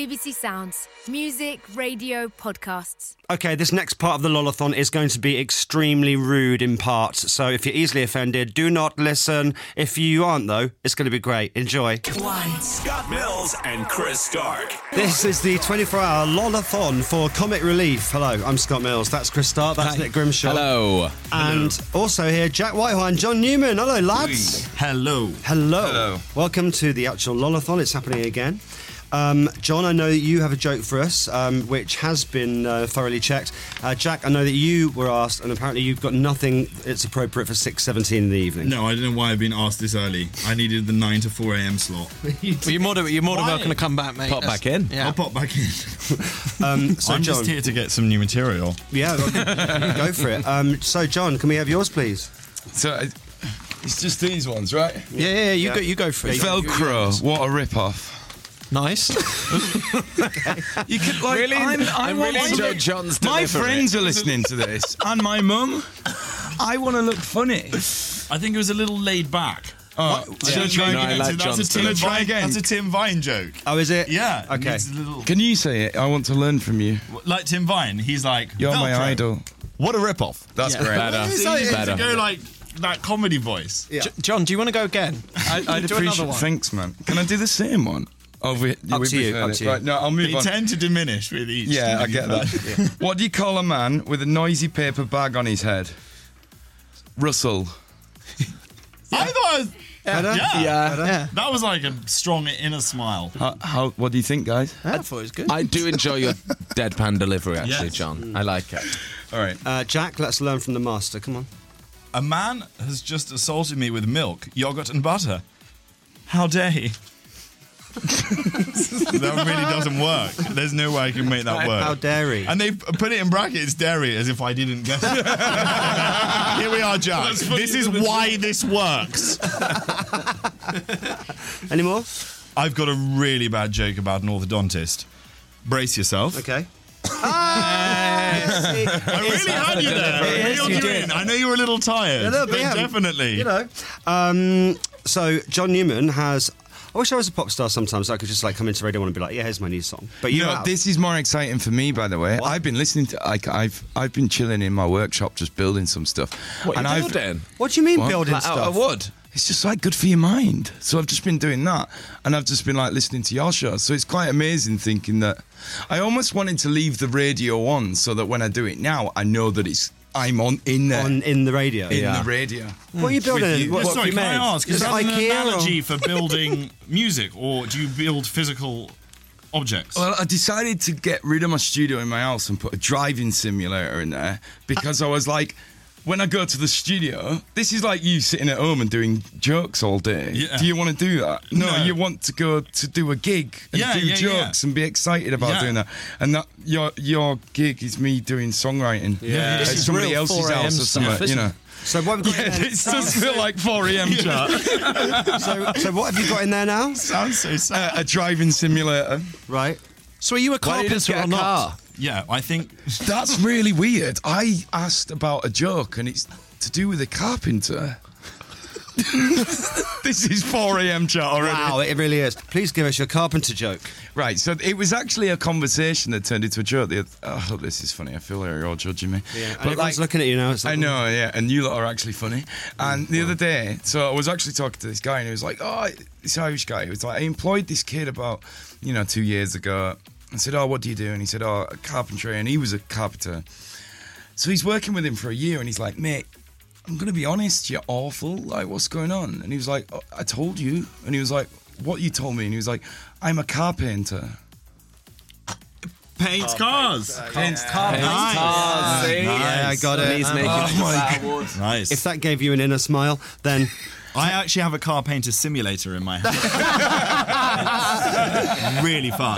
BBC Sounds. Music, radio, podcasts. Okay, this next part of the Lolathon is going to be extremely rude in parts, so if you're easily offended, do not listen. If you aren't, though, it's going to be great. Enjoy. Scott Mills and Chris Stark. This is the 24-hour Lolathon for Comic Relief. Hello, I'm Scott Mills. That's Chris Stark. That's Nick Grimshaw. Hello. And also here, Jack Whitehall and John Newman. Hello, lads. Hello. Hello. Welcome to the actual Lolathon. It's happening again. John, I know that you have a joke for us, which has been thoroughly checked. Jack, I know that you were asked, and apparently you've got nothing that's appropriate for 6:17 in the evening. No, I don't know why I've been asked this early. I needed the 9 to 4 a.m. slot. You're more than welcome to come back, mate. Pop back in. Yeah. I'll pop back in. So I'm John, just here to get some new material. Yeah, go for it. So, John, can we have yours, please? So it's just these ones, right? Yeah, you go for it. Velcro, what a rip-off. Nice. You could like. Really? I really want enjoyed John's My delivery. friends are listening to this, and my mum. I want to look funny. I think it was a little laid back. Oh, Yeah. try No, I again. like John's delivery. Try again. That's a Tim Vine joke. Oh, is it? Yeah. Okay. It's a little, Can you say it? I want to learn from you. like Tim Vine, he's like, You're my Velcro. idol. What a rip-off. That's great. Better. So you Better. to go like that comedy voice. Yeah. John, do you want to go again? I'd Do another appreciate. one. Thanks, man. Can I do the same one? Oh, we Up to you, up to you. Right, no, I'll move They on. tend to diminish with each. Yeah, I get that. What do you call a man with a noisy paper bag on his head? Russell. I thought it was, Better? Yeah. that was like a strong inner smile. What do you think, guys? I thought it was good. I do enjoy your deadpan delivery, actually, Yes. John. I like it. All right. Jack, let's learn from the master. Come on. A man has just assaulted me with milk, yogurt, and butter. How dare he? That really doesn't work. There's no way I can make that work. How dare he? And they put it in brackets, dairy, as if I didn't get it. Here we are, Jack. This is why this works. Any more? I've got a really bad joke about an orthodontist. Brace yourself. Okay. I really had you there. Yes, you did. I know you were a little tired. A little bit, but yeah. definitely. You know. So John Newman has. I wish I was a pop star sometimes. So I could just like come into Radio 1 and be like, "Yeah, here's my new song." But you, No, this is more exciting for me, by the way. What? I've been listening to, I've been chilling in my workshop, just building some stuff. What and are you I've, doing? What do you mean What? building Like out stuff? of wood? It's just like good for your mind. So I've just been doing that, and I've just been like listening to your show. So it's quite amazing thinking that I almost wanted to leave the radio on, so that when I do it now, I know that I'm on in there in the radio. in the radio. What are you building? With you. What, what Sorry, have you can made? I ask, is it that an IKEA analogy or- for building music, or do you build physical objects? Well, I decided to get rid of my studio in my house and put a driving simulator in there because I was like, when I go to the studio, this is like you sitting at home and doing jokes all day. Yeah. Do you want to do that? No, No. you want to go to do a gig and Yeah, do yeah, jokes and be excited about Yeah. doing that. And that your gig is me doing songwriting. Yeah. At This is somebody real else's 4 a.m. house or stuff, something, isn't you know. it? So what have you got Yeah, in there? it does feel like 4 a.m. chat. So what have you got in there now? Sounds so sad. A driving simulator. Right. So are you a Why don't you just carpenter get or a not? car? Yeah, I think That's really weird. I asked about a joke and it's to do with a carpenter. This is 4 a.m. chat already. Wow, it really is. Please give us your carpenter joke. Right, so it was actually a conversation that turned into a joke. I hope this is funny. I feel like you're all judging me. Yeah, But everyone's looking at you now. It's like, I know, yeah, and you lot are actually funny. And the other day, so I was actually talking to this guy, and he was like, "Oh, this Irish guy." He was like, "I employed this kid about, 2 years ago." I said, "Oh, what do you do?" And he said, "Oh, carpentry," and he was a carpenter. So he's working with him for a year, and he's like, "Mate, I'm going to be honest, you're awful. Like, what's going on?" And he was like, "Oh, I told you." And he was like, "What you told me?" And he was like, "I'm a carpenter." paints cars. Paints cars. Cars, see? Yeah, I got it. He's making Nice. If that gave you an inner smile, then I actually have a car painter simulator in my house. It's really fun.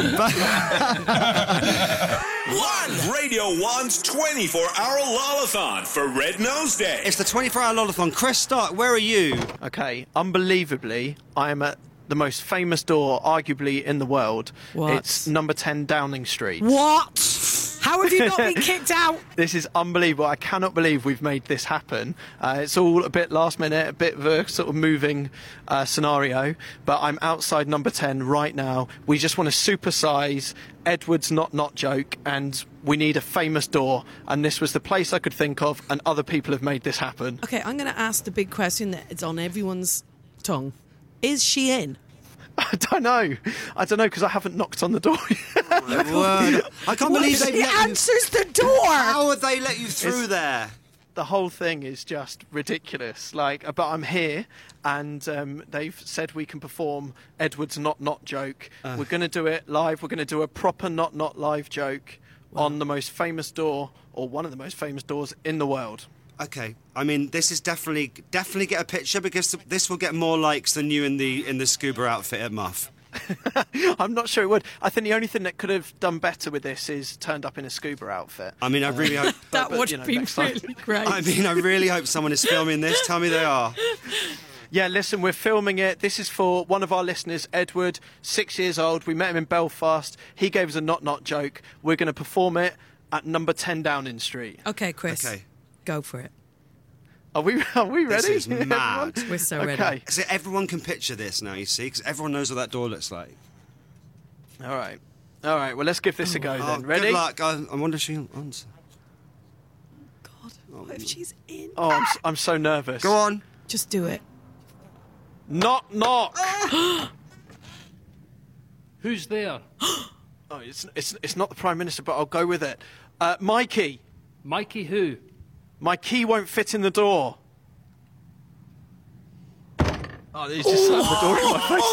Radio 1's 24-hour Lolathon for Red Nose Day. it's the 24-hour Lolathon. Chris Stark, where are you? Okay, unbelievably, I am at the most famous door, arguably, in the world. What? It's number 10 Downing Street. What? How have you not been kicked out? This is unbelievable. I cannot believe we've made this happen. It's all a bit last minute, a bit of a sort of moving scenario, but I'm outside number 10 right now. We just want to supersize Edward's not joke, and we need a famous door, and this was the place I could think of, and other people have made this happen. Okay, I'm going to ask the big question that it's on everyone's tongue. Is she in? I don't know because I haven't knocked on the door yet. Word. I can't believe She they let you. answers the door. How would they let you through there? The whole thing is just ridiculous. But I'm here, and they've said we can perform Edward's not joke. We're going to do it live. We're going to do a proper not live joke on the most famous door, or one of the most famous doors in the world. Okay, I mean, this is definitely get a picture, because this will get more likes than you in the scuba outfit at Muff. I'm not sure it would. I think the only thing that could have done better with this is turned up in a scuba outfit. I mean, I really hope That would have been next time. really great. I mean, I really hope someone is filming this. Tell me they are. Yeah, listen, we're filming it. This is for one of our listeners, Edward, 6 years old. We met him in Belfast. He gave us a not joke. We're going to perform it at number 10 Downing Street. Okay, Chris. Okay. Go for it. Are we ready? This is mad. We're so ready. Okay. So everyone can picture this now, you see, because everyone knows what that door looks like. All right. Well, let's give this a go then. Ready? Good luck. I wonder if she'll answer. God, what if she's in? Oh, I'm so nervous. Go on. Just do it. Knock. Who's there? Oh, it's not the Prime Minister, but I'll go with it. Mikey. Mikey who? My key won't fit in the door. Oh, he's just slammed the door in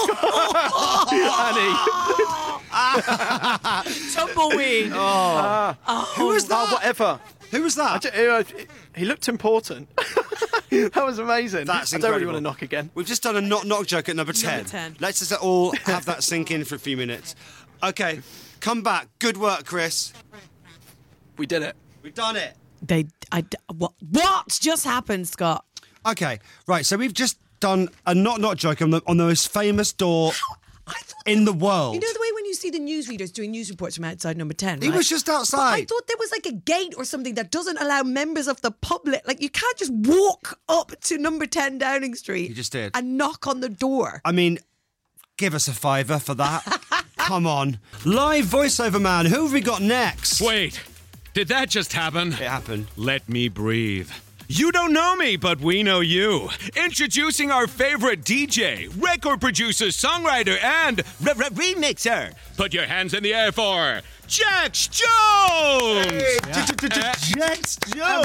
my face. Annie. Tumbleweed. Who was that? Whatever. Who was that? He looked important. That was amazing. That's I don't really incredible. want to knock again. We've just done a not joke at number 10. Number 10. Let's just all have that sink in for a few minutes. Okay, come back. Good work, Chris. We did it. We've done it. What just happened, Scott? Okay, right. So we've just done a not joke on the most famous door in the world. You know the way when you see the newsreaders doing news reports from outside number 10, right? He was just But I outside. thought there was like a gate or something that doesn't allow members of the public. Like, you can't just walk up to number 10 Downing Street. You just did. And knock on the door. I mean, give us a fiver for that. Come on. Live voiceover man. Who have we got next? Wait, did that just happen? It happened. Let me breathe. You don't know me, but we know you. Introducing our favorite DJ, record producer, songwriter, and remixer. Put your hands in the air for Jax Jones! Jax Jones!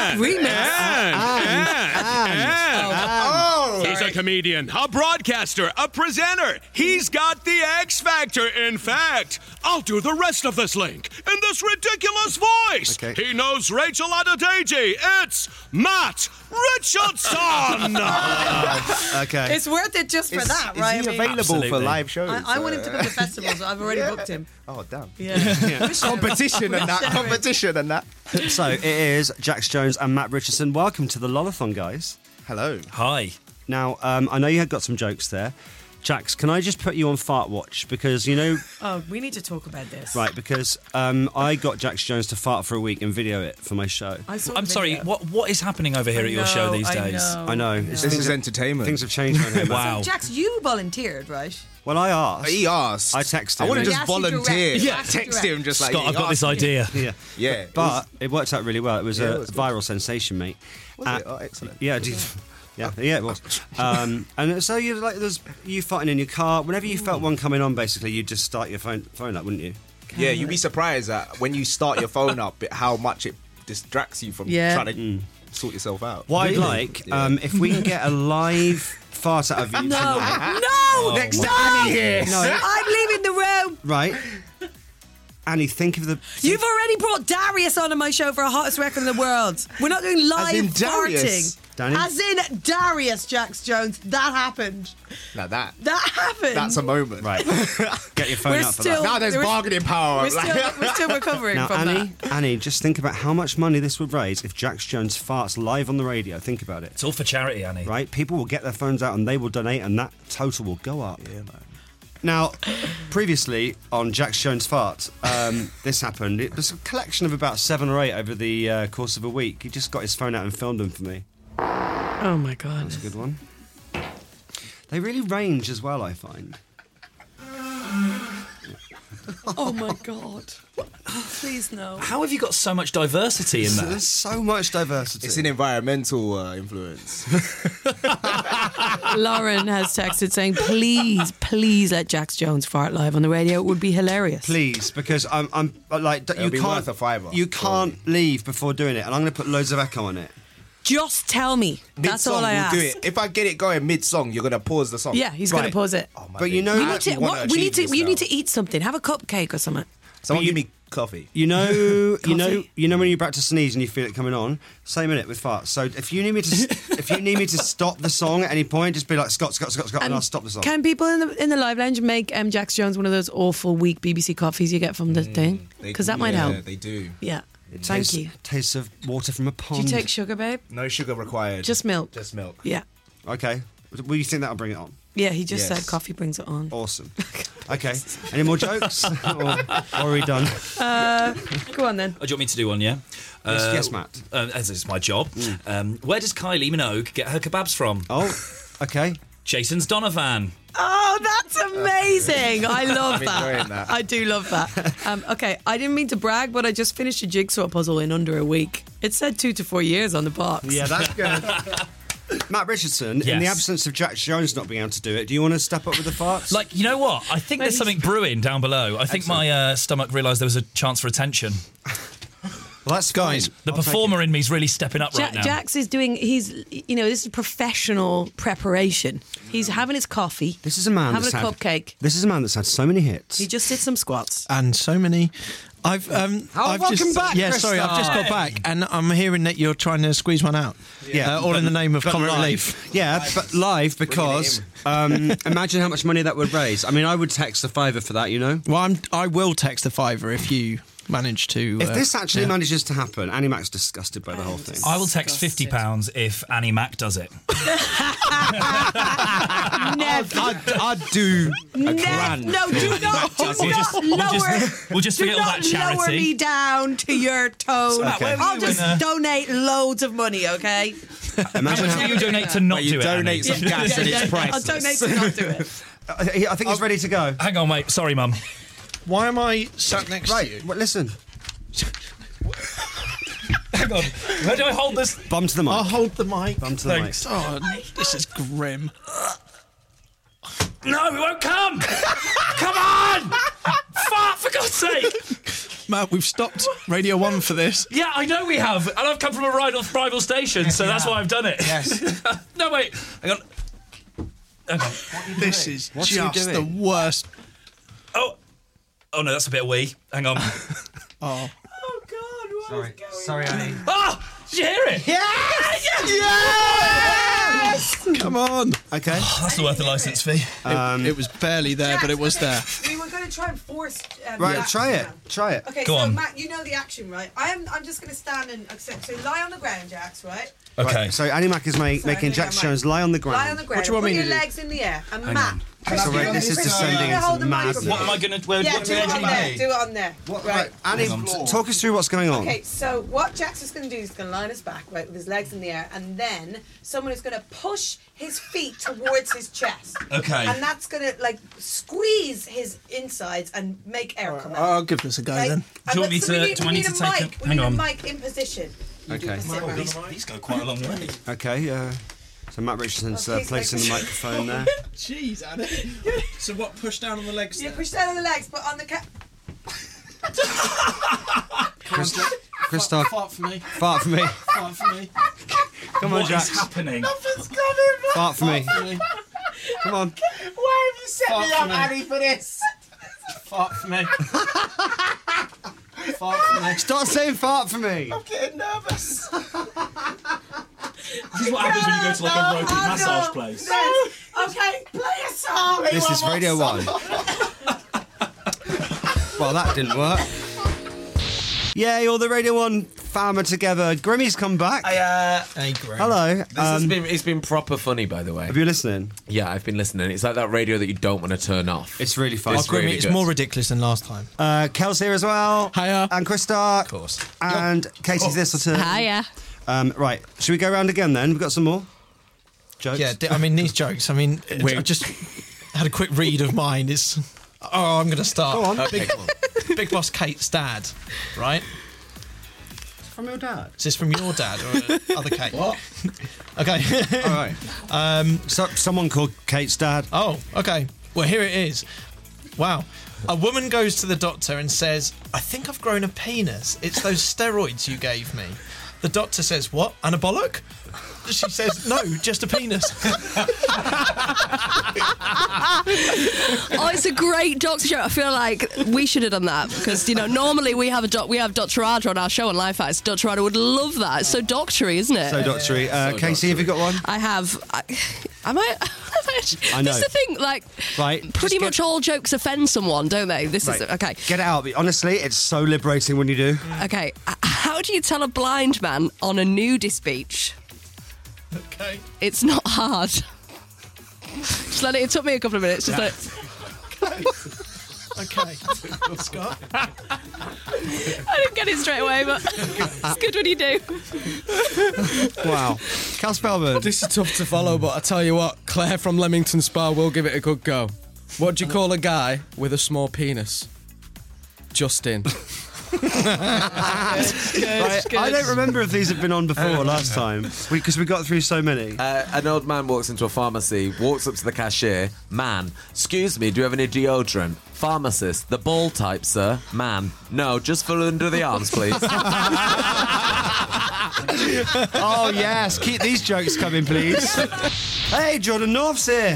He's a comedian, a broadcaster, a presenter. He's got the X Factor. In fact, I'll do the rest of this link in this ridiculous voice. Okay. He knows Rachel Adedeji. It's Matt Richardson. Okay. It's worth it just for that, right? Is he available for live shows? I want him to come to festivals. I've already booked him. Oh, damn. Yeah. Competition and that. So it is Jax Jones and Matt Richardson. Welcome to the Lolathon, guys. Hello. Hi. Now, I know you had got some jokes there. Jax, can I just put you on fart watch? Because, you know... Oh, we need to talk about this. Right, because I got Jax Jones to fart for a week and video it for my show. I'm sorry, what is happening over here at your show these days? I know. This is entertainment. Things have changed around here. Wow. So, Jax, you volunteered, right? Well, I asked. He asked. I texted him. I wouldn't He just asked you volunteer. direct. He Yeah, asked you text direct. him just like. Scott, I've got this idea. Yeah. But it worked out really well. It was a it was good. viral sensation, mate. Was it? Oh, excellent. Yeah, yeah, it was. And so you there's you farting in your car. Whenever you felt one coming on, basically, you'd just start your phone up, wouldn't you? Yeah, you'd be surprised at when you start your phone up how much it distracts you from trying to sort yourself out. What I'd like, if we can get a live fart out of you tonight. No! Next to Annie here. No. I'm leaving the room. Right. Annie, think of the... You've already brought Darius onto my show for a hottest record in the world. We're not doing live in Darius? farting. Danny? As in Darius, Jax Jones. That happened. Now that happened. that's a moment. Right. Get your phone We're out for still- that. Now there's We're- bargaining power. We're still recovering Now, from Annie, just think about how much money this would raise if Jax Jones farts live on the radio. Think about it. It's all for charity, Annie. Right? People will get their phones out and they will donate, and that total will go up. Yeah, man. Now, previously on Jax Jones Fart, this happened. It was a collection of about 7 or 8 over the course of a week. He just got his phone out and filmed them for me. Oh my God. That's a good one. They really range as well, I find. Oh my God. Please no. How have you got so much diversity in that? There's so much diversity. It's an environmental influence. Lauren has texted saying, please let Jax Jones fart live on the radio. It would be hilarious. Please, because I'm like, It'll you be can't, worth a fiver, you can't leave before doing it, and I'm going to put loads of echo on it. Just tell me. That's all I we'll ask. do it. If I get it going mid-song, you're going to pause the song. Yeah, he's going to pause it. Oh, but you know, You need to eat something. Have a cupcake or something. Someone give me coffee. You know when you're about to sneeze and you feel it coming on. Same in it with farts. So if you need me to stop the song at any point, just be like Scott, and I'll stop the song. Can people in the live lounge make Jax Jones one of those awful weak BBC coffees you get from the thing? Because that might help. Yeah, they do. Yeah. Thank you. Tastes of water from a pond. Do you take sugar, babe? No sugar required. Just milk. Just milk. Yeah. Okay. Well, you think that'll bring it on? Yeah, he just said coffee brings it on. Awesome. Okay. Any more jokes? or are we done? Go on then. Oh, do you want me to do one, yeah? Yes, Matt. As it's my job. Where does Kylie Minogue get her kebabs from? Oh, okay. Jason's Donovan. Oh, that's amazing. I love enjoying that. I do love that. Okay, I didn't mean to brag, but I just finished a jigsaw puzzle in under a week. It said 2 to 4 years on the box. Yeah, that's good. Matt Richardson, in the absence of Jax Jones not being able to do it, do you want to step up with the farts? Like, you know what? I think there's something brewing down below. I think my stomach realised there was a chance for attention. Well, that's guys. The performer in me is really stepping up right now. Jax is doing. This is professional preparation. He's having his coffee. This is a man having a cupcake. This is a man that's had so many hits. He just did some squats and so many. Welcome back. Yeah, Christoph. sorry, I've just got back, and I'm hearing that you're trying to squeeze one out. Yeah, all in the name of comic relief. Yeah, but live because imagine how much money that would raise. I mean, I would text a £5 for that. You know. Well, I will text a £5 if you manage to. If this actually manages to happen, Annie Mac's disgusted by the whole thing. I will text £50 if Annie Mac does it. Never. I'd do a grand. No, do not. We'll just forget all that charity. Lower me down to your tone. Okay. I'll just donate loads of money, okay? Imagine how much do you donate to not do it? Donate some gas and it's priceless. I'll donate to not do it. I think he's ready to go. Hang on, mate. Sorry, Mum. Why am I sat next to you? Well, listen. Hang on. Where do I hold this? Bum to the mic. I'll hold the mic. Bum to the mic. Oh, this is grim. No, it won't come! Come on! Fart, for God's sake! Matt, we've stopped Radio 1 for this. Yeah, I know we have. And I've come from a rival station, so that's why I've done it. Yes. No, wait. Hang on. Okay. This is just the worst. Oh, no, that's a bit of wee. Hang on. Oh, God. Sorry, Annie. Oh! Did you hear it? Yes! Come on. Okay. Oh, that's worth a licence fee. It was barely there, but it was there. We were going to try and force. Right, try it. Okay, Go so on. Matt, you know the action, right? I'm just going to stand and accept. So lie on the ground, Jax, right? Okay. Right, so Annie Mac is making Jax Jones lie on the ground. Lie on the ground. What do you want Put me to your do? legs in the air. And Matt. Sorry, this is descending into madness. What am I going to... Yeah, do it on there. Do it on there. Right, Annie, talk us through what's going on. Okay, so what Jax is going to do is going to lie on his back, right, with his legs in the air, and then someone is going to push his feet towards his chest. Okay. And that's going to, like, squeeze his insides and make air come out. I'll give this a go then. Do you want me to... Do I need to take it? We need a mic in position. Okay. These go quite a long way. Okay, so Matt Richardson's placing the microphone there. Jeez, Annie. So what, push down on the legs Yeah, push down on the legs, but on the Christoph. Fart for me. Fart for me. Fart for me. Come on, What Jax. is happening? Nothing's coming, man. Fart for me. For me. Come on. Why have you set Fart me for up, me. Annie, for this? Fart for me. Fart for me. Start saying fart for me. I'm getting nervous. This is what happens when you go to like a ropey massage place. Okay, play a song. This is Radio 1. Well, that didn't work. Yay, all the Radio 1 family together. Grimmy's come back. Hey, Grim. Hello. It's been proper funny, by the way. Have you listening? Yeah, I've been listening. It's like that radio that you don't want to turn off. It's really fun. It's really It's good. more ridiculous than last time. Kel's here as well. Hiya. And Chris Stark. Of course. And Casey's Thistleton. Hiya. Right, should we go around again then? We've got some more jokes. Yeah, I mean, these jokes, I just had a quick read of mine. I'm going to start. Go on. Okay, Big Boss Kate's dad, right? From your dad? Is this from your dad or other Kate? What? Okay. All right. Someone called Kate's dad. Oh, okay. Well, here it is. Wow. A woman goes to the doctor and says, I think I've grown a penis. It's those steroids you gave me. The doctor says, what? Anabolic? She says, no, just a penis. Oh, it's a great doctor show. I feel like we should have done that because, normally we have Dr. Radha on our show on Life Facts. Dr. Radha would love that. It's so doctory, isn't it? So doctory. Casey, have you got one? I have. I know. This is the thing, right, pretty much all jokes offend someone, don't they? This is okay. Get it out. Honestly, it's so liberating when you do. Okay, how do you tell a blind man on a nudist beach? Okay. It's not hard. It took me a couple of minutes. Just Okay. Scott? I didn't get it straight away, but it's good when you do. Wow. Cal Spellman. This is tough to follow, but I tell you what, Claire from Leamington Spa will give it a good go. What do you call a guy with a small penis? Justin. I don't remember if these have been on before last time because we got through so many. An old man walks into a pharmacy, walks up to the cashier. Man, excuse me, do you have any deodorant? Pharmacist, the ball type, sir. Man, no, just for under the arms, please. Oh yes, keep these jokes coming, please. Hey, Jordan North's here.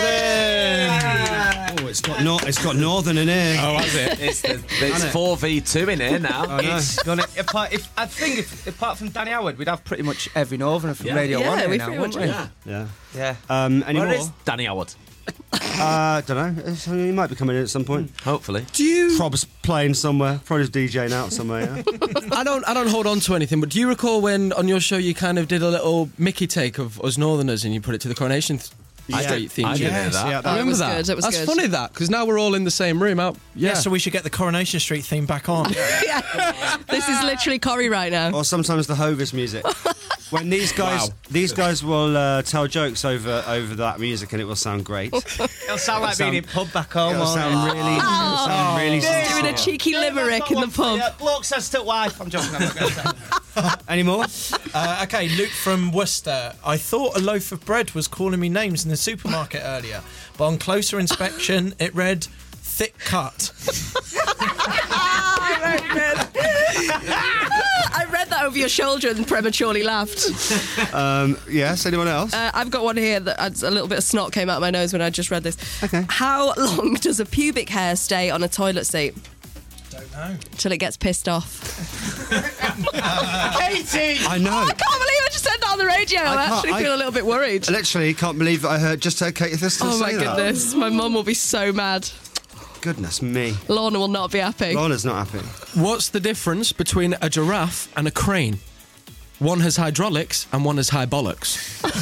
Hey! Oh, it's got Northern in here. Oh, has it? It's 4v2 in here now. Oh, no. I think apart from Danny Howard, we'd have pretty much every Northerner from Radio 1 here now, wouldn't we? Yeah. Any Where more? is Danny Howard? Don't know. He might be coming in at some point. Hopefully. Do you? Prob's playing somewhere. Probably DJing out somewhere. Yeah. I don't hold on to anything, but do you recall when on your show you kind of did a little Mickey take of us Northerners and you put it to the Coronation Street theme? I didn't hear that. Yeah, I remember that. Good, That's funny, that, because now we're all in the same room. Yeah, so we should get the Coronation Street theme back on. This is literally Corrie right now. Or sometimes the Hovis music. When these guys will tell jokes over that music and it will sound great. It'll sound like being in pub back home. It'll sound really Doing a cheeky limerick in the pub. Bloke says to wife. I'm joking. I'm not going to say. Any more? Okay, Luke from Worcester. I thought a loaf of bread was calling me names in the supermarket earlier, but on closer inspection, it read thick cut. I read that over your shoulder and prematurely laughed. Yes, anyone else? I've got one here that a little bit of snot came out of my nose when I just read this. Okay. How long does a pubic hair stay on a toilet seat? Don't know. Till it gets pissed off. Katie! I know. Oh, I can't believe I just said that on the radio. I actually feel a little bit worried. I literally can't believe that I heard Katie Thistle Oh say my goodness, my mum will be so mad. Goodness me. Lorna will not be happy. Lorna's not happy. What's the difference between a giraffe and a crane? One has hydraulics and one has high bollocks.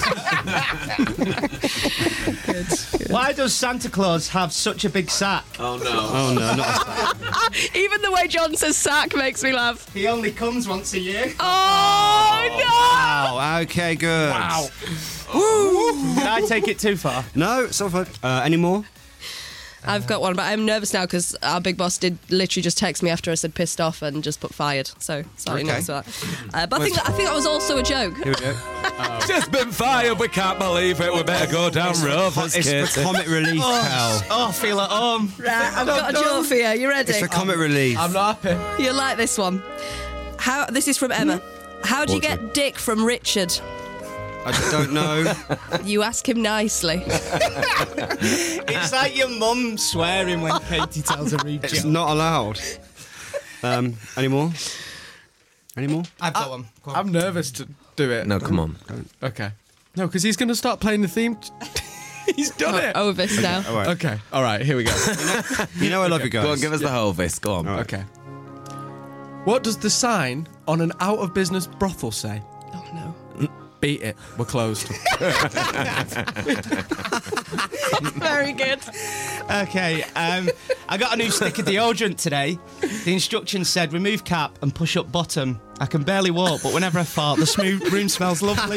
Good. Why does Santa Claus have such a big sack? Oh no. Oh no, not a sack. Even the way John says sack makes me laugh. He only comes once a year. Oh no! Wow, okay, good. Wow. Did I take it too far? No, it's all fine. Any more? I've got one, but I'm nervous now because our big boss did literally just text me after I said pissed off and just put fired. So slightly nervous about that. But I think that was also a joke. Here we go. Just been fired, we can't believe it. We better go down Rovers. It's for comic relief, pal. Oh, feel at home. Right, I've got a joke for you. You ready? It's for comic relief. I'm not happy. You'll like this one. This is from Emma. How do you get dick from Richard? I don't know. You ask him nicely. It's like your mum swearing when Katie tells a rude joke. It's not allowed. Any more? Any more? I've got one. Go on. I'm nervous to do it. No, come on. Okay. No, because he's going to start playing the theme. He's done it. Ovis now. All right. Okay. All right, here we go. You know I love you guys. Go on, give us the whole Vis. Go on. Right. Okay. What does the sign on an out-of-business brothel say? Oh, no. Beat it. We're closed. Very good. Okay, I got a new stick of deodorant today. The instructions said remove cap and push up bottom. I can barely walk, but whenever I fart, the smooth room smells lovely.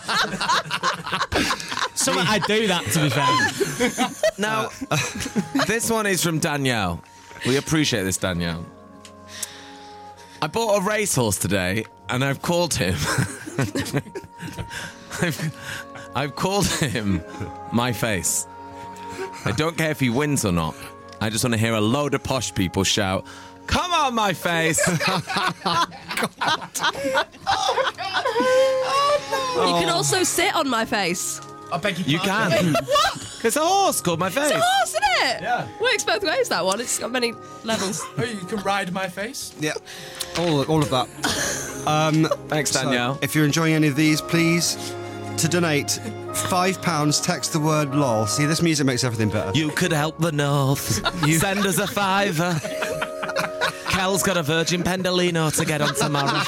Something I'd do that, to be fair. Now, this one is from Danielle. We appreciate this, Danielle. I bought a racehorse today, and I've called him... I've called him My Face. I don't care if he wins or not. I just want to hear a load of posh people shout, "Come on, My Face!" You can also sit on my face. I beg your You pardon. can. What? It's a horse called My Face. It's a horse, isn't it? Yeah. Works both ways, that one. It's got many levels. Oh, you can ride my face? Yeah. All of that. Thanks, Danielle. So if you're enjoying any of these, please, to donate £5, text the word LOL. See, this music makes everything better. You could help the North. Send us a £5. Cal's got a Virgin Pendolino to get on tomorrow.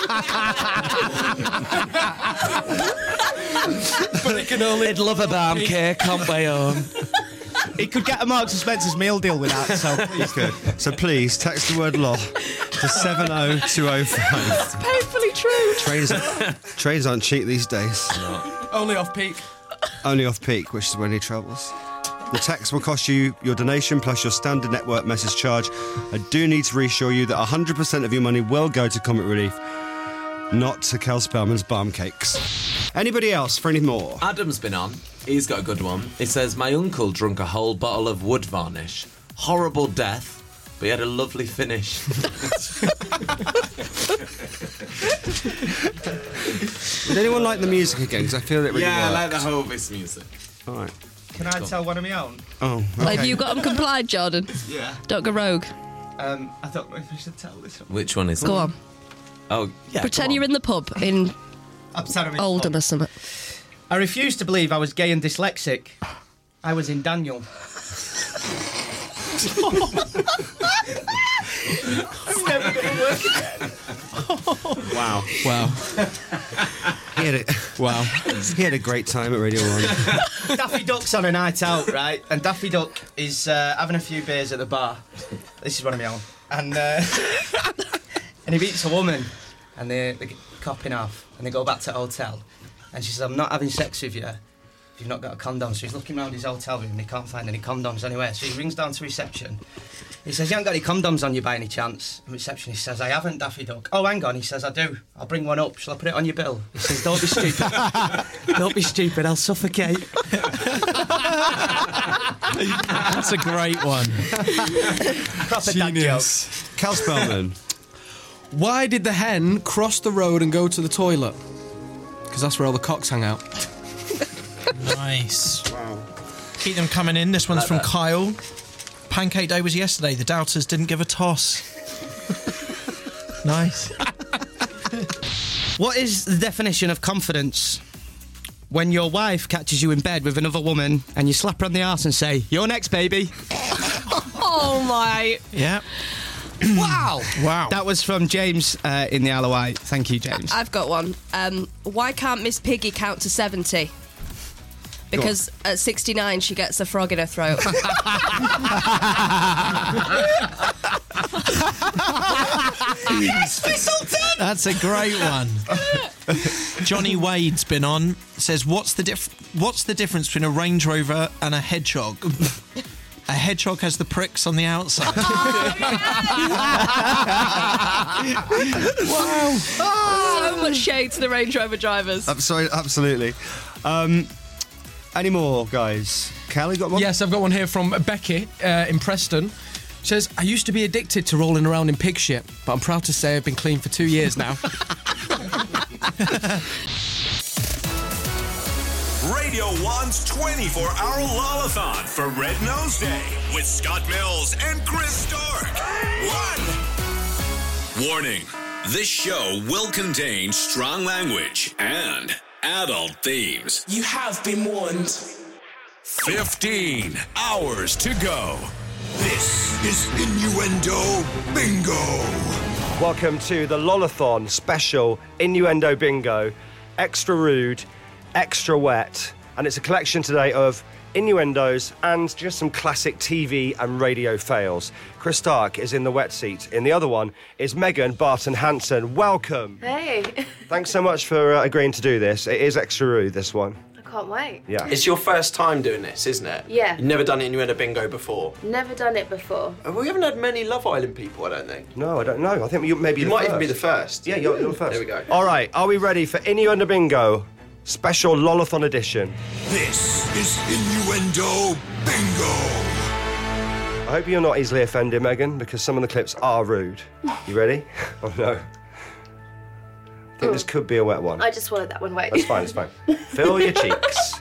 But it can only... He'd love a barm cake on way home. He could get a Marks and Spencer's meal deal with that, so... You could. So please, text the word LOL to 70205. It's painfully true. Trains aren't cheap these days. Only off peak. Only off peak, which is when he travels. The text will cost you your donation plus your standard network message charge. I do need to reassure you that 100% of your money will go to Comic Relief, not to Kel Spellman's barm cakes. Anybody else for any more? Adam's been on. He's got a good one. He says, my uncle drunk a whole bottle of wood varnish. Horrible death, but he had a lovely finish. Would anyone like the music again? Because I feel it really Yeah, I worked. like the Hovis music. All right. Can I tell one of my own? Oh, Like, have you got them complied, Jordan? Yeah. Don't go rogue. I thought maybe I should tell this one. Which one is it? Go on. Oh, yeah. Pretend you're in the pub in Oldham or something. I refuse to believe I was gay and dyslexic. I was in Daniel. I'm never going to work again. Wow. Wow. He had a great time at Radio 1. Daffy Duck's on a night out, right? And Daffy Duck is having a few beers at the bar. This is one of my own. And he meets a woman, and they're copping off, and they go back to the hotel. And she says, I'm not having sex with you if you've not got a condom. So he's looking around his hotel room, and he can't find any condoms anywhere. So he rings down to reception. He says, you haven't got any condoms on you by any chance? And receptionist says, I haven't, Daffy Duck. Oh, hang on. He says, I do. I'll bring one up. Shall I put it on your bill? He says, don't be stupid. Don't be stupid. I'll suffocate. That's a great one. Proper dad joke. Cal Spellman. Why did the hen cross the road and go to the toilet? Because that's where all the cocks hang out. Nice. Wow. Keep them coming in. This one's from Kyle. Pancake Day was yesterday. The doubters didn't give a toss. Nice. What is the definition of confidence? When your wife catches you in bed with another woman and you slap her on the arse and say, you're next, baby. Oh, my. Yeah. Wow. Wow. That was from James in the Isle of Wight. Thank you, James. I've got one. Why can't Miss Piggy count to 70? Because at 69 she gets a frog in her throat. That's a great one. Johnny Wade's been on. Says, what's the difference between a Range Rover and a hedgehog? A hedgehog has the pricks on the outside. Wow. So much shade to the Range Rover drivers. Sorry, absolutely. Any more, guys? Callie got one? Yes, I've got one here from Becky in Preston. She says, I used to be addicted to rolling around in pig shit, but I'm proud to say I've been clean for 2 years now. Radio 1's 24-hour Lullathon for Red Nose Day with Scott Mills and Chris Stark. 1. Warning. This show will contain strong language and adult themes. You have been warned. 15 hours to go. This is Innuendo Bingo. Welcome to the Lolathon special innuendo bingo, extra rude, extra wet, and it's a collection today of innuendos and just some classic TV and radio fails. Chris Stark is in the wet seat. In the other one is Megan Barton Hanson. Welcome. Hey. Thanks so much for agreeing to do this. It is extra rude, this one. I can't wait. Yeah. It's your first time doing this, isn't it? Yeah. You've never done innuendo bingo before. Never done it before. We haven't had many Love Island people, I don't think. No, I don't know. I think you maybe You the might first. even be the first. Yeah, you're the first. There we go. All right, are we ready for innuendo bingo, special Lolathon edition? This is Innuendo Bingo. I hope you're not easily offended, Megan, because some of the clips are rude. You ready? Oh no. I think this could be a wet one. I just wanted that one. Wait. That's fine, it's fine. Fill your cheeks.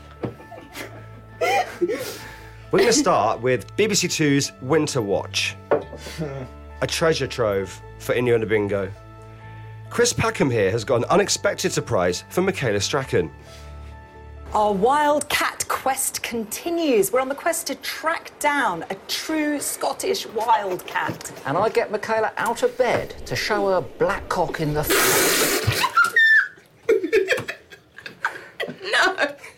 We're going to start with BBC Two's Winter Watch. A treasure trove for Innuendo Bingo. Chris Packham here has got an unexpected surprise for Michaela Strachan. Our wildcat quest continues. We're on the quest to track down a true Scottish wildcat. And I get Michaela out of bed to show her black cock in the... No.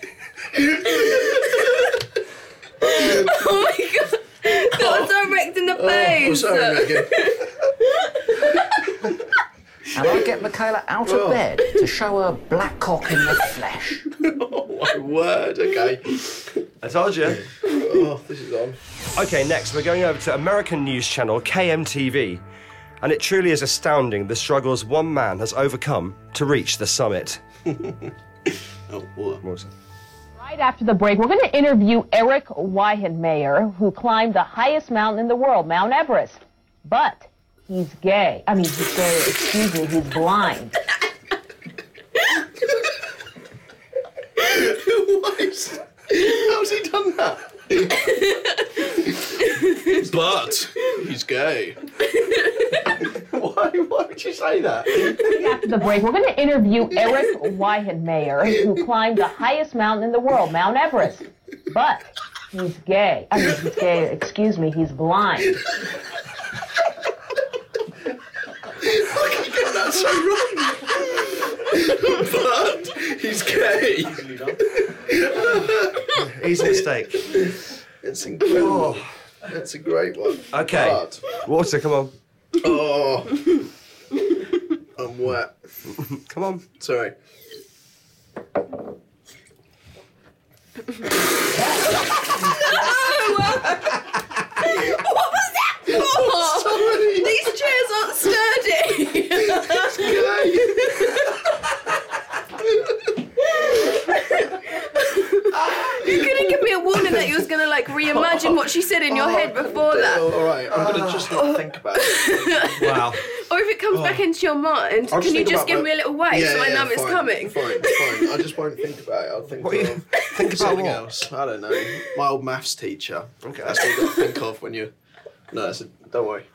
Oh my god. That was so wrecked in the face. sorry, Megan. And I get Michaela out of bed to show her black cock in the flesh. Oh my word, okay. I told you. Oh, this is on. OK, next we're going over to American news channel KMTV. And it truly is astounding the struggles one man has overcome to reach the summit. Water. Right after the break, we're going to interview Eric Weihenmayer, who climbed the highest mountain in the world, Mount Everest. But he's gay. I mean, he's gay, excuse me, he's blind. How's he done that? But he's gay. Why would you say that? After the break, we're going to interview Eric Weihenmayer, who climbed the highest mountain in the world, Mount Everest. But he's gay. I mean, he's gay, excuse me, he's blind. That's so wrong. But he's gay. Easy mistake. It's incredible. That's a great one. OK. But, Water, come on. oh, I'm wet. Come on. Sorry. What was that for? Sorry. These chairs aren't sturdy. You couldn't give me a warning that you was gonna like reimagine what she said in your head before that. All right, I'm gonna just not think about it. Wow. Or if it comes back into your mind, I'll can you think just about give my- me a little wave so I know it's fine, coming? Fine. I just won't think about it. I'll think What are you- of think about something what? else. I don't know. My old maths teacher. Okay. That's what you got to think of when you. No, don't worry.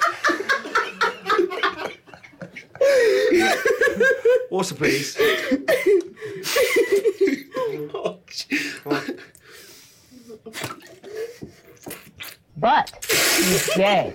Water, please. But he's gay.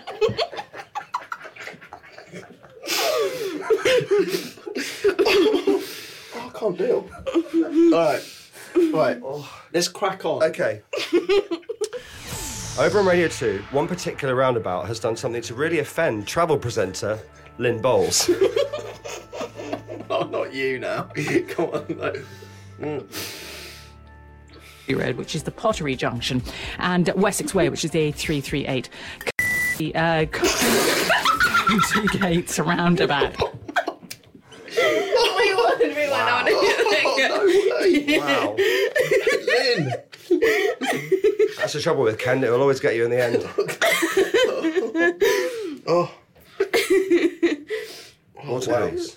Oh, I can't deal. Right. Let's crack on. OK. Over on Radio 2, one particular roundabout has done something to really offend travel presenter Lynn Bowles. Oh, not you now. Come on, no. Road, which is the Pottery Junction, and Wessex Way, which is the A338. Two gates roundabout. We wanted me when I Wow. Lynn! That's the trouble with Ken, it will always get you in the end. Oh. Water, wow. please.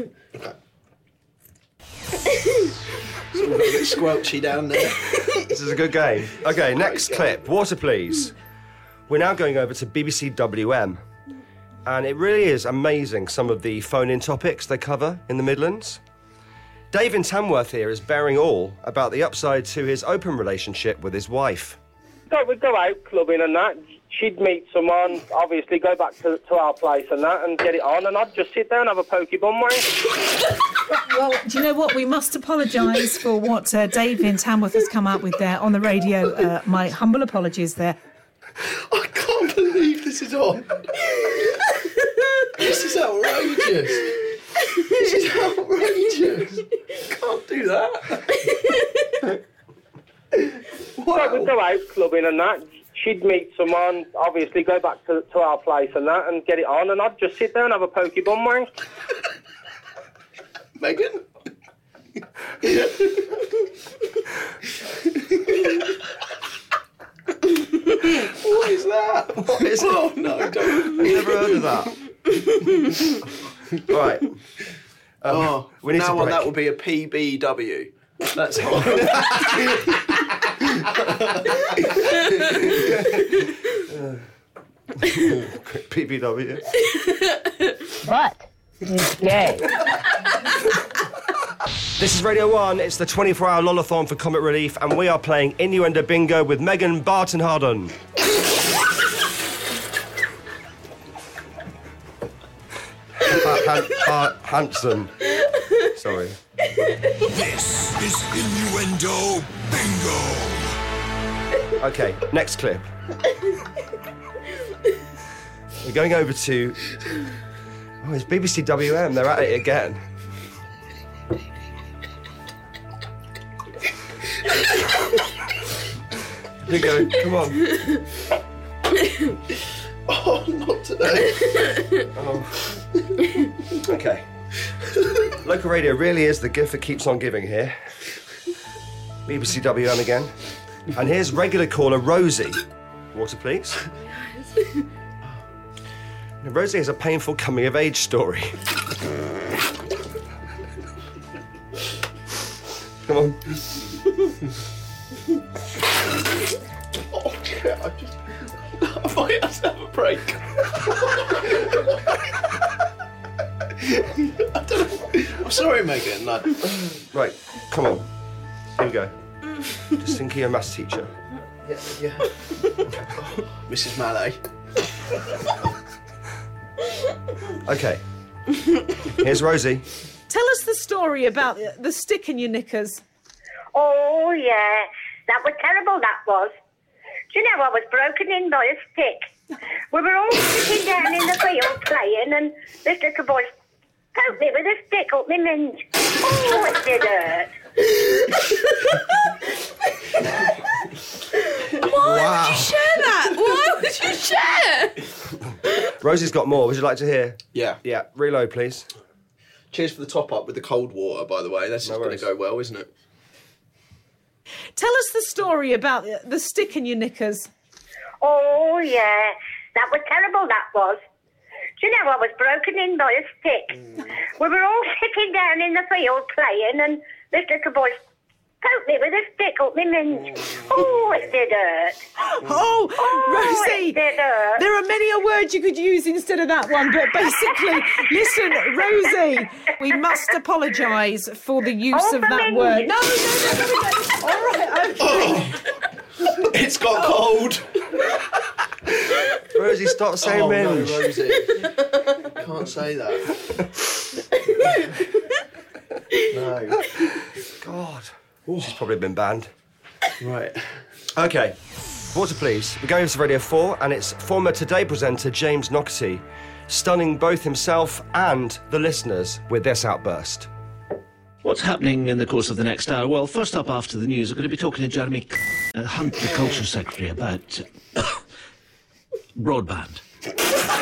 It's all a bit squelchy down there. This is a good game. OK, next clip. Water, please. We're now going over to BBC WM. And it really is amazing some of the phone-in topics they cover in the Midlands. Dave in Tamworth here is bearing all about the upside to his open relationship with his wife. So we go out clubbing and that. she'd meet someone, obviously go back to our place and that, and get it on, and I'd just sit there and have a pokey bum wank. Well, do you know what? We must apologise for what Dave in Tamworth has come up with there on the radio. My humble apologies there. I can't believe this is on. This is outrageous. This is outrageous. Can't do that. Wow. We'd go out clubbing and that. She'd meet someone, obviously go back to our place and that, and get it on, and I'd just sit there and have a pokey bum wank. Megan? What is that? What is it? Oh, no, don't. I've never heard of that. Right. We need now to break. that will be a PBW. That's all. PBW. But he's gay. This is Radio 1. It's the 24-hour Lolathon for Comic Relief, and we are playing Innuendo Bingo with Megan Barton-Harden. Hanson. Sorry. This is Innuendo Bingo. Okay, next clip. We're going over to... Oh, it's BBC WM. They're at it again. Here you go. Come on. Oh, not today. Oh. Okay. Local radio really is the gift that keeps on giving here. BBC WM again. And here's regular caller Rosie. Water, please. Now, Rosie has a painful coming-of-age story. Come on. Oh, shit, I might have to have a break. I don't know. I'm sorry, Megan. Right, come on. Here we go. Just think of your maths teacher. Yeah. Mrs. Mallet. Okay. Here's Rosie. Tell us the story about the stick in your knickers. Oh, yes. That was terrible, that was. Do you know I was broken in by a stick? We were all sitting down in the field playing, and this little boy poked me with a stick up my minge. Oh, it did hurt. Why would you share that? Why would you share? Rosie's got more. Would you like to hear? Yeah. Yeah, reload, please. Cheers for the top-up with the cold water, by the way. That's just going to go well, isn't it? Tell us the story about the stick in your knickers. Oh, yes. That was terrible, that was. Do you know I was broken in by a stick? We were all sitting down in the field playing, and this little boy poked me with a stick up my minge. Oh, it did hurt. Oh, Rosie, it did hurt. there are many a word you could use instead of that one, but basically, listen, Rosie, we must apologise for the use of that word. No. All right, okay. It's got cold. Rosie, stop saying minge. No, Rosie. Can't say that. No. God. She's probably been banned. Right. Okay. Water, please. We're going to Radio 4, and it's former Today presenter James Nockety stunning both himself and the listeners with this outburst. What's happening in the course of the next hour? Well, first up after the news, we're going to be talking to Jeremy Hunt, the Culture Secretary, about broadband. I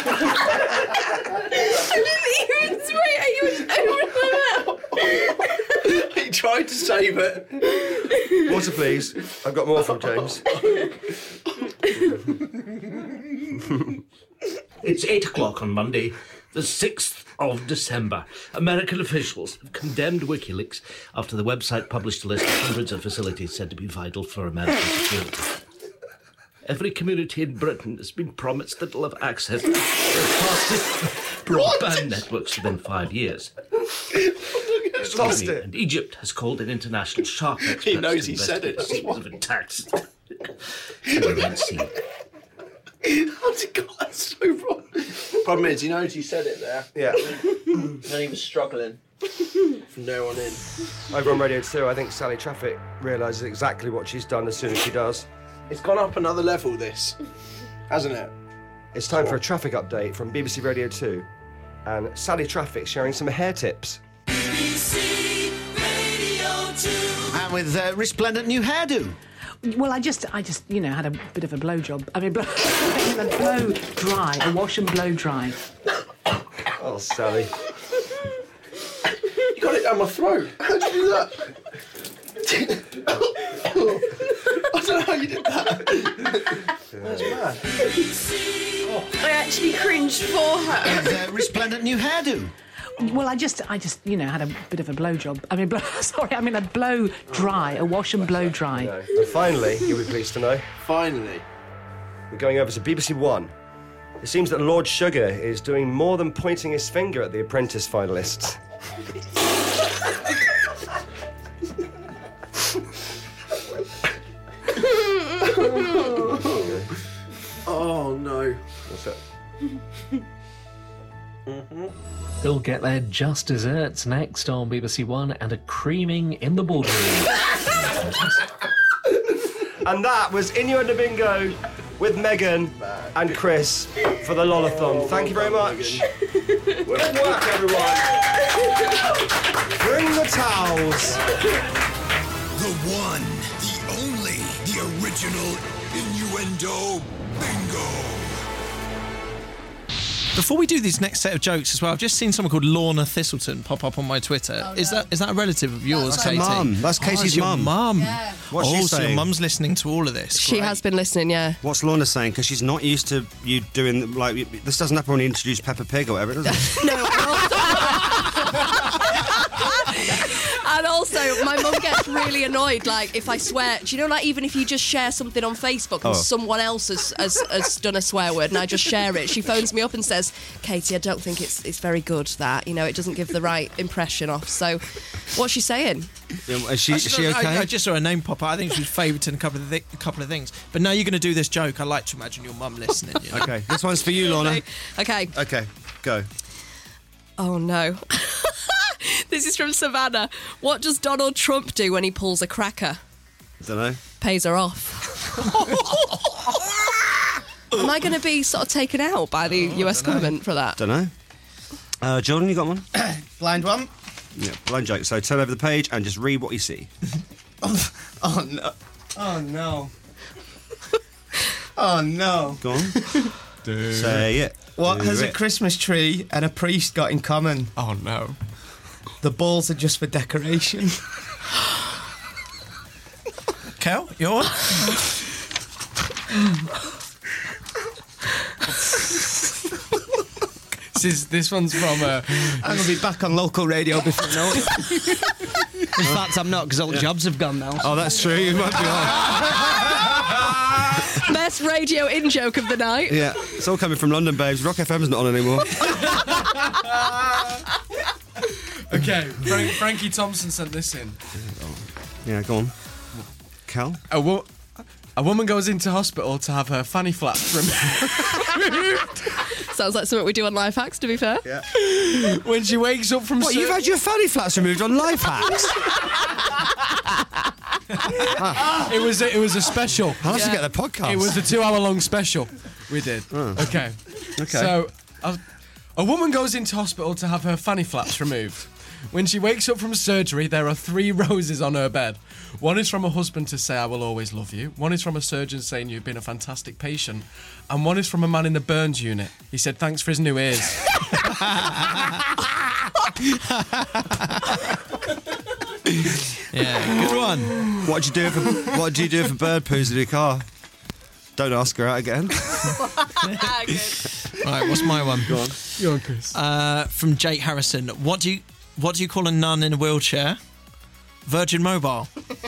didn't even swear you were He tried to save it. Water, please. I've got more from James. It's 8 o'clock on Monday, the 6th of December. American officials have condemned WikiLeaks after the website published a list of hundreds of facilities said to be vital for American security. Every community in Britain has been promised that it'll have access to the fastest broadband networks within 5 years. And Egypt has called in international shark experts. He knows he said it. Series of attacks. To the Red Sea. God, that's so wrong. Problem is, he knows he said it there. Yeah. And he was struggling from there on in. Over on Radio 2, I think Sally Traffic realises exactly what she's done as soon as she does. It's gone up another level, this, hasn't it? It's time for a traffic update from BBC Radio 2 and Sally Traffic sharing some hair tips. BBC Radio 2. And with resplendent new hairdo. Well, I just, had a bit of a blow job. I mean, a blow dry, a wash and blow dry. Oh, Sally. You got it down my throat. How'd you do that? I don't know how you did that. That's mad. I actually cringed for her. With resplendent new hairdo. Well, I just, had a bit of a blow job. I mean, a blow dry, a wash and blow dry. No. And finally, you'll be pleased to know. Finally. We're going over to BBC One. It seems that Lord Sugar is doing more than pointing his finger at the Apprentice finalists. Oh, no. What's that? They'll get their just desserts next on BBC One and a creaming in the boardroom. And that was Innuendo Bingo with Megan and Chris for the Lolathon. Thank you very much. Good work, everyone. Bring the towels. The one, the only, the original Innuendo Bingo. Before we do this next set of jokes as well, I've just seen someone called Lorna Thistleton pop up on my Twitter. Oh, Is that a relative of yours, That's her Katie? mum. That's Katie's mum. Mum. Yeah. What's she So your saying? mum's listening to all of this. She Great. has been listening, yeah. What's Lorna saying? Because she's not used to you doing, this doesn't happen when you introduce Peppa Pig or whatever, does it? And also, my mum gets really annoyed, like, if I swear. Do you know, like, even if you just share something on Facebook and someone else has done a swear word and I just share it, she phones me up and says, Katie, I don't think it's very good, that. You know, it doesn't give the right impression off. So, what's she saying? Is she okay? I just saw her name pop up. I think she was favoured in a couple of things. But now you're going to do this joke. I like to imagine your mum listening. You know? Okay, this one's for you, Lorna. Okay. Okay, go. Oh, no. This is from Savannah. What does Donald Trump do when he pulls a cracker? I don't know. Pays her off. Am I going to be sort of taken out by the US government for that? Don't know. Jordan, you got one? Blind one. Yeah, blind joke. So turn over the page and just read what you see. Oh, no. Oh, no. Oh, no. Go on. Say it. What has a it. Christmas tree and a priest got in common? Oh, no. The balls are just for decoration. Kel, your one? This one's from... I'm going to be back on local radio before I know it. In fact, I'm not, because all the jobs have gone now. Oh, that's true. You might be on. Best radio in-joke of the night. Yeah, it's all coming from London, babes. Rock FM's not on anymore. Okay, Frankie Thompson sent this in. Yeah, go on. Cal? A woman goes into hospital to have her fanny flaps removed. Sounds like something we do on Life Hacks, to be fair. Yeah. When she wakes up from... What, you've had your fanny flaps removed on Life Hacks? It was a special. I'll have to get the podcast. It was a 2-hour-long special we did. Oh. Okay. So, a woman goes into hospital to have her fanny flaps removed. When she wakes up from surgery, there are 3 roses on her bed. One is from a husband to say, I will always love you. One is from a surgeon saying you've been a fantastic patient. And one is from a man in the burns unit. He said, thanks for his new ears. Yeah, good one. What do you do if a bird poos in your car? Don't ask her out again. Right, what's my one? Go on. Go on, Chris. From Jake Harrison. What do you call a nun in a wheelchair? Virgin Mobile.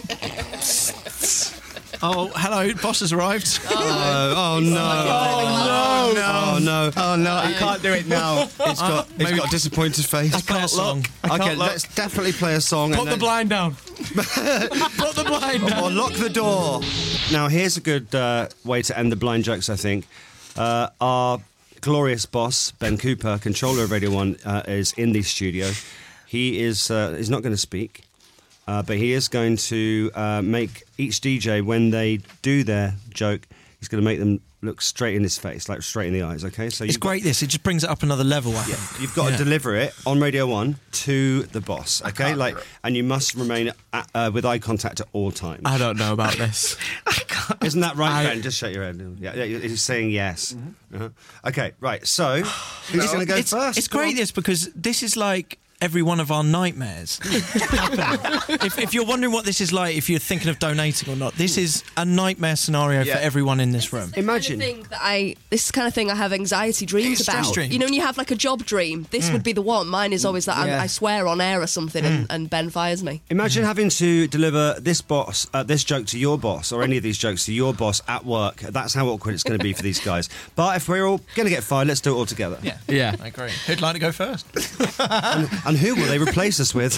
Oh, hello, boss has arrived. Oh no! Oh no! I can't do it now. It's got a disappointed face. Let's play a song. Okay, let's definitely play a song. Put the blind down. Put the blind down. Or lock the door. Now, here's a good way to end the blind jokes, I think. Our glorious boss, Ben Cooper, controller of Radio 1, is in the studio. He is he's not going to speak, but he is going to make each DJ, when they do their joke, he's going to make them look straight in his face, like straight in the eyes, okay? So It's great, this. It just brings it up another level, I think. You've got to deliver it on Radio 1 to the boss, okay? And you must remain with eye contact at all times. I don't know about this. Isn't that right, Ben? Just shake your head. Yeah, he's saying yes. Uh-huh. Okay, right. So, who's going to go first? It's great, this, because this is like every one of our nightmares. if you're wondering what this is like, if you're thinking of donating or not, this is a nightmare scenario for everyone in this room. Imagine. This is the kind of thing I have anxiety dreams about. Stress dreams. You know, when you have like a job dream, this would be the one. Mine is always that I swear on air or something and Ben fires me. Imagine having to deliver this joke to your boss, or any of these jokes to your boss at work. That's how awkward it's going to be for these guys. But if we're all going to get fired, let's do it all together. Yeah, I agree. Who'd like to go first? And who will they replace us with?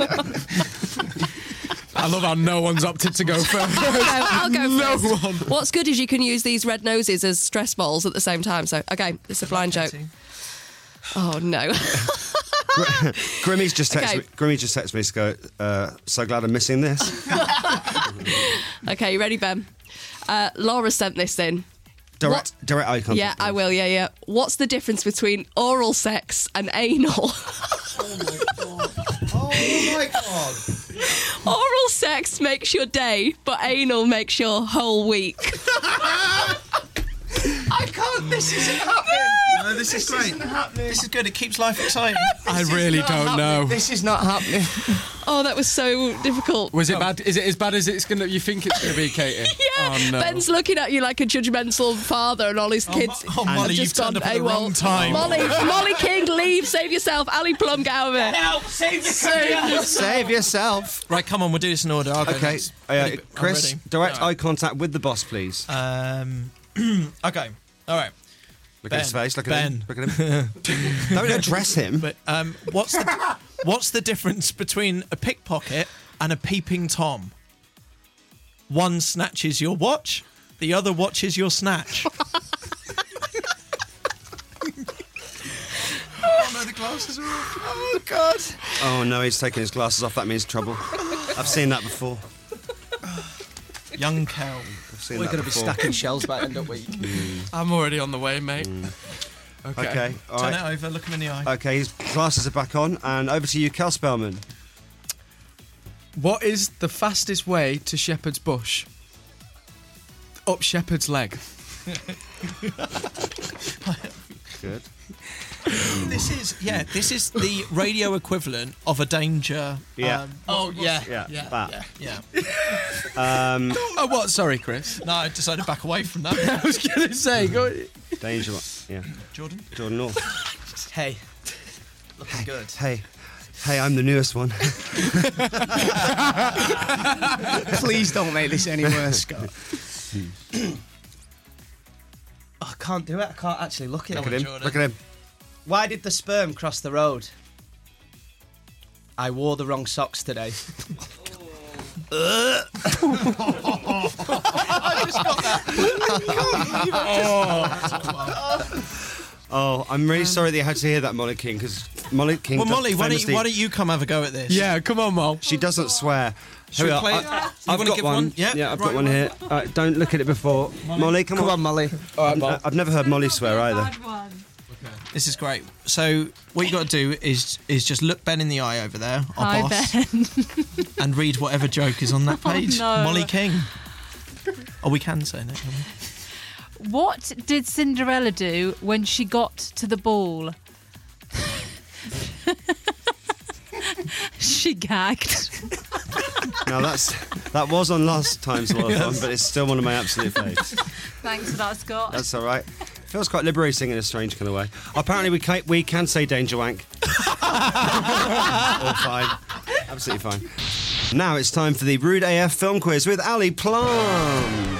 I love how no one's opted to go first. I'll go first. No one. What's good is you can use these red noses as stress balls at the same time. So, okay, it's a blind joke. Oh, no. Grimmy's just texted me to go, so glad I'm missing this. Okay, you ready, Ben? Laura sent this in. Direct eye contact. Yeah, I will, yeah. What's the difference between oral sex and anal? Oh my God. Oral sex makes your day, but anal makes your whole week. I can't. This isn't happening. No, this is great. This is good. It keeps life exciting. I really don't know. This is not happening. Oh, that was so difficult. Was it bad? Is it as bad as you think it's going to be, Katie? Yeah. Oh, no. Ben's looking at you like a judgmental father, and all his kids. Molly, you've turned up at the wrong time. Molly King, leave. Save yourself. Ali Plum, get out of it. Help! Save yourself. Save yourself. Right, come on. We'll do this in order. I'll go Okay, next. Chris, direct eye contact with the boss, please. Okay. All right. Look at his face. Look at Ben. him. Look at him. Don't address him. But what's the difference between a pickpocket and a peeping Tom? One snatches your watch, the other watches your snatch. Oh no, the glasses are off. Oh God. Oh no, he's taking his glasses off. That means trouble. I've seen that before. Young Kel. We're going to be stacking shells by the end of the week. I'm already on the way, mate. Okay. All Turn right. it over. Look him in the eye. Okay, his glasses are back on, and over to you, Kel Spellman. What is the fastest way to Shepherd's Bush? Up Shepherd's leg. Good. This is the radio equivalent of a danger. Yeah. Yeah. Oh, what? Sorry, Chris. No, I decided to back away from that. I was going to say, go. Danger. Yeah. Jordan North. Hey, looking good. Hey, I'm the newest one. Please don't make this any worse, Scott. I can't do it. I can't actually look at him. Look at him. Why did the sperm cross the road? I wore the wrong socks today. I just got that. Oh, I'm really sorry that you had to hear that, Molly King, because Molly King. Well, Molly, why don't you come have a go at this? Yeah, come on, Mol. She doesn't swear. Should we play? I've got one. Yeah, I've got one here. Don't look at it before. Molly, come on, Molly. All right, I've never heard Molly swear either. This is great. So what you got to do is just look Ben in the eye over there, our boss, Ben. and read whatever joke is on that page. no. Molly King. Oh, we can say that, can we? What did Cinderella do when she got to the ball? She gagged. Now that was on last time's Lolathon, but it's still one of my absolute faves. Thanks for that, Scott. That's all right. Feels quite liberating in a strange kind of way. Apparently, we can say danger wank. All fine, absolutely fine. Now it's time for the Rude AF film quiz with Ali Plum.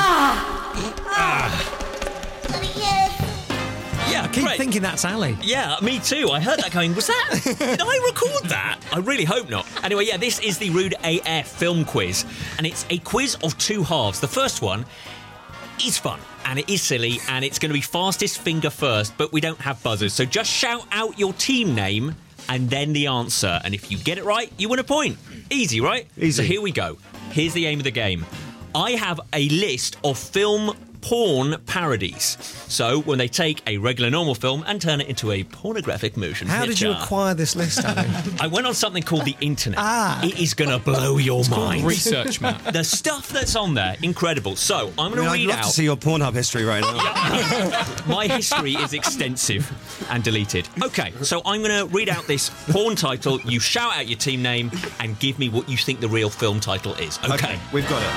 Yeah, I keep thinking that's Ali. Yeah, me too. I heard that going. Was that? Did I record that? I really hope not. Anyway, yeah, this is the Rude AF film quiz, and it's a quiz of two halves. The first one is fun, and it is silly, and it's going to be fastest finger first, but we don't have buzzers. So just shout out your team name and then the answer. And if you get it right, you win a point. Easy, right? Easy. So here we go. Here's the aim of the game. I have a list of film porn parodies. So when they take a regular normal film and turn it into a pornographic motion How picture. did you acquire this list, Ali? I went on something called the internet. It is going to blow your mind. Research, Matt. The stuff that's on there, incredible. So I'm going to I'd read love out. to see your Pornhub history right now. My history is extensive and deleted. Okay, so I'm going to read out this porn title. You shout out your team name and give me what you think the real film title is. Okay, we've got it.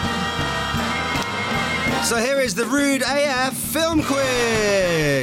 So here is the Rude AF film quiz.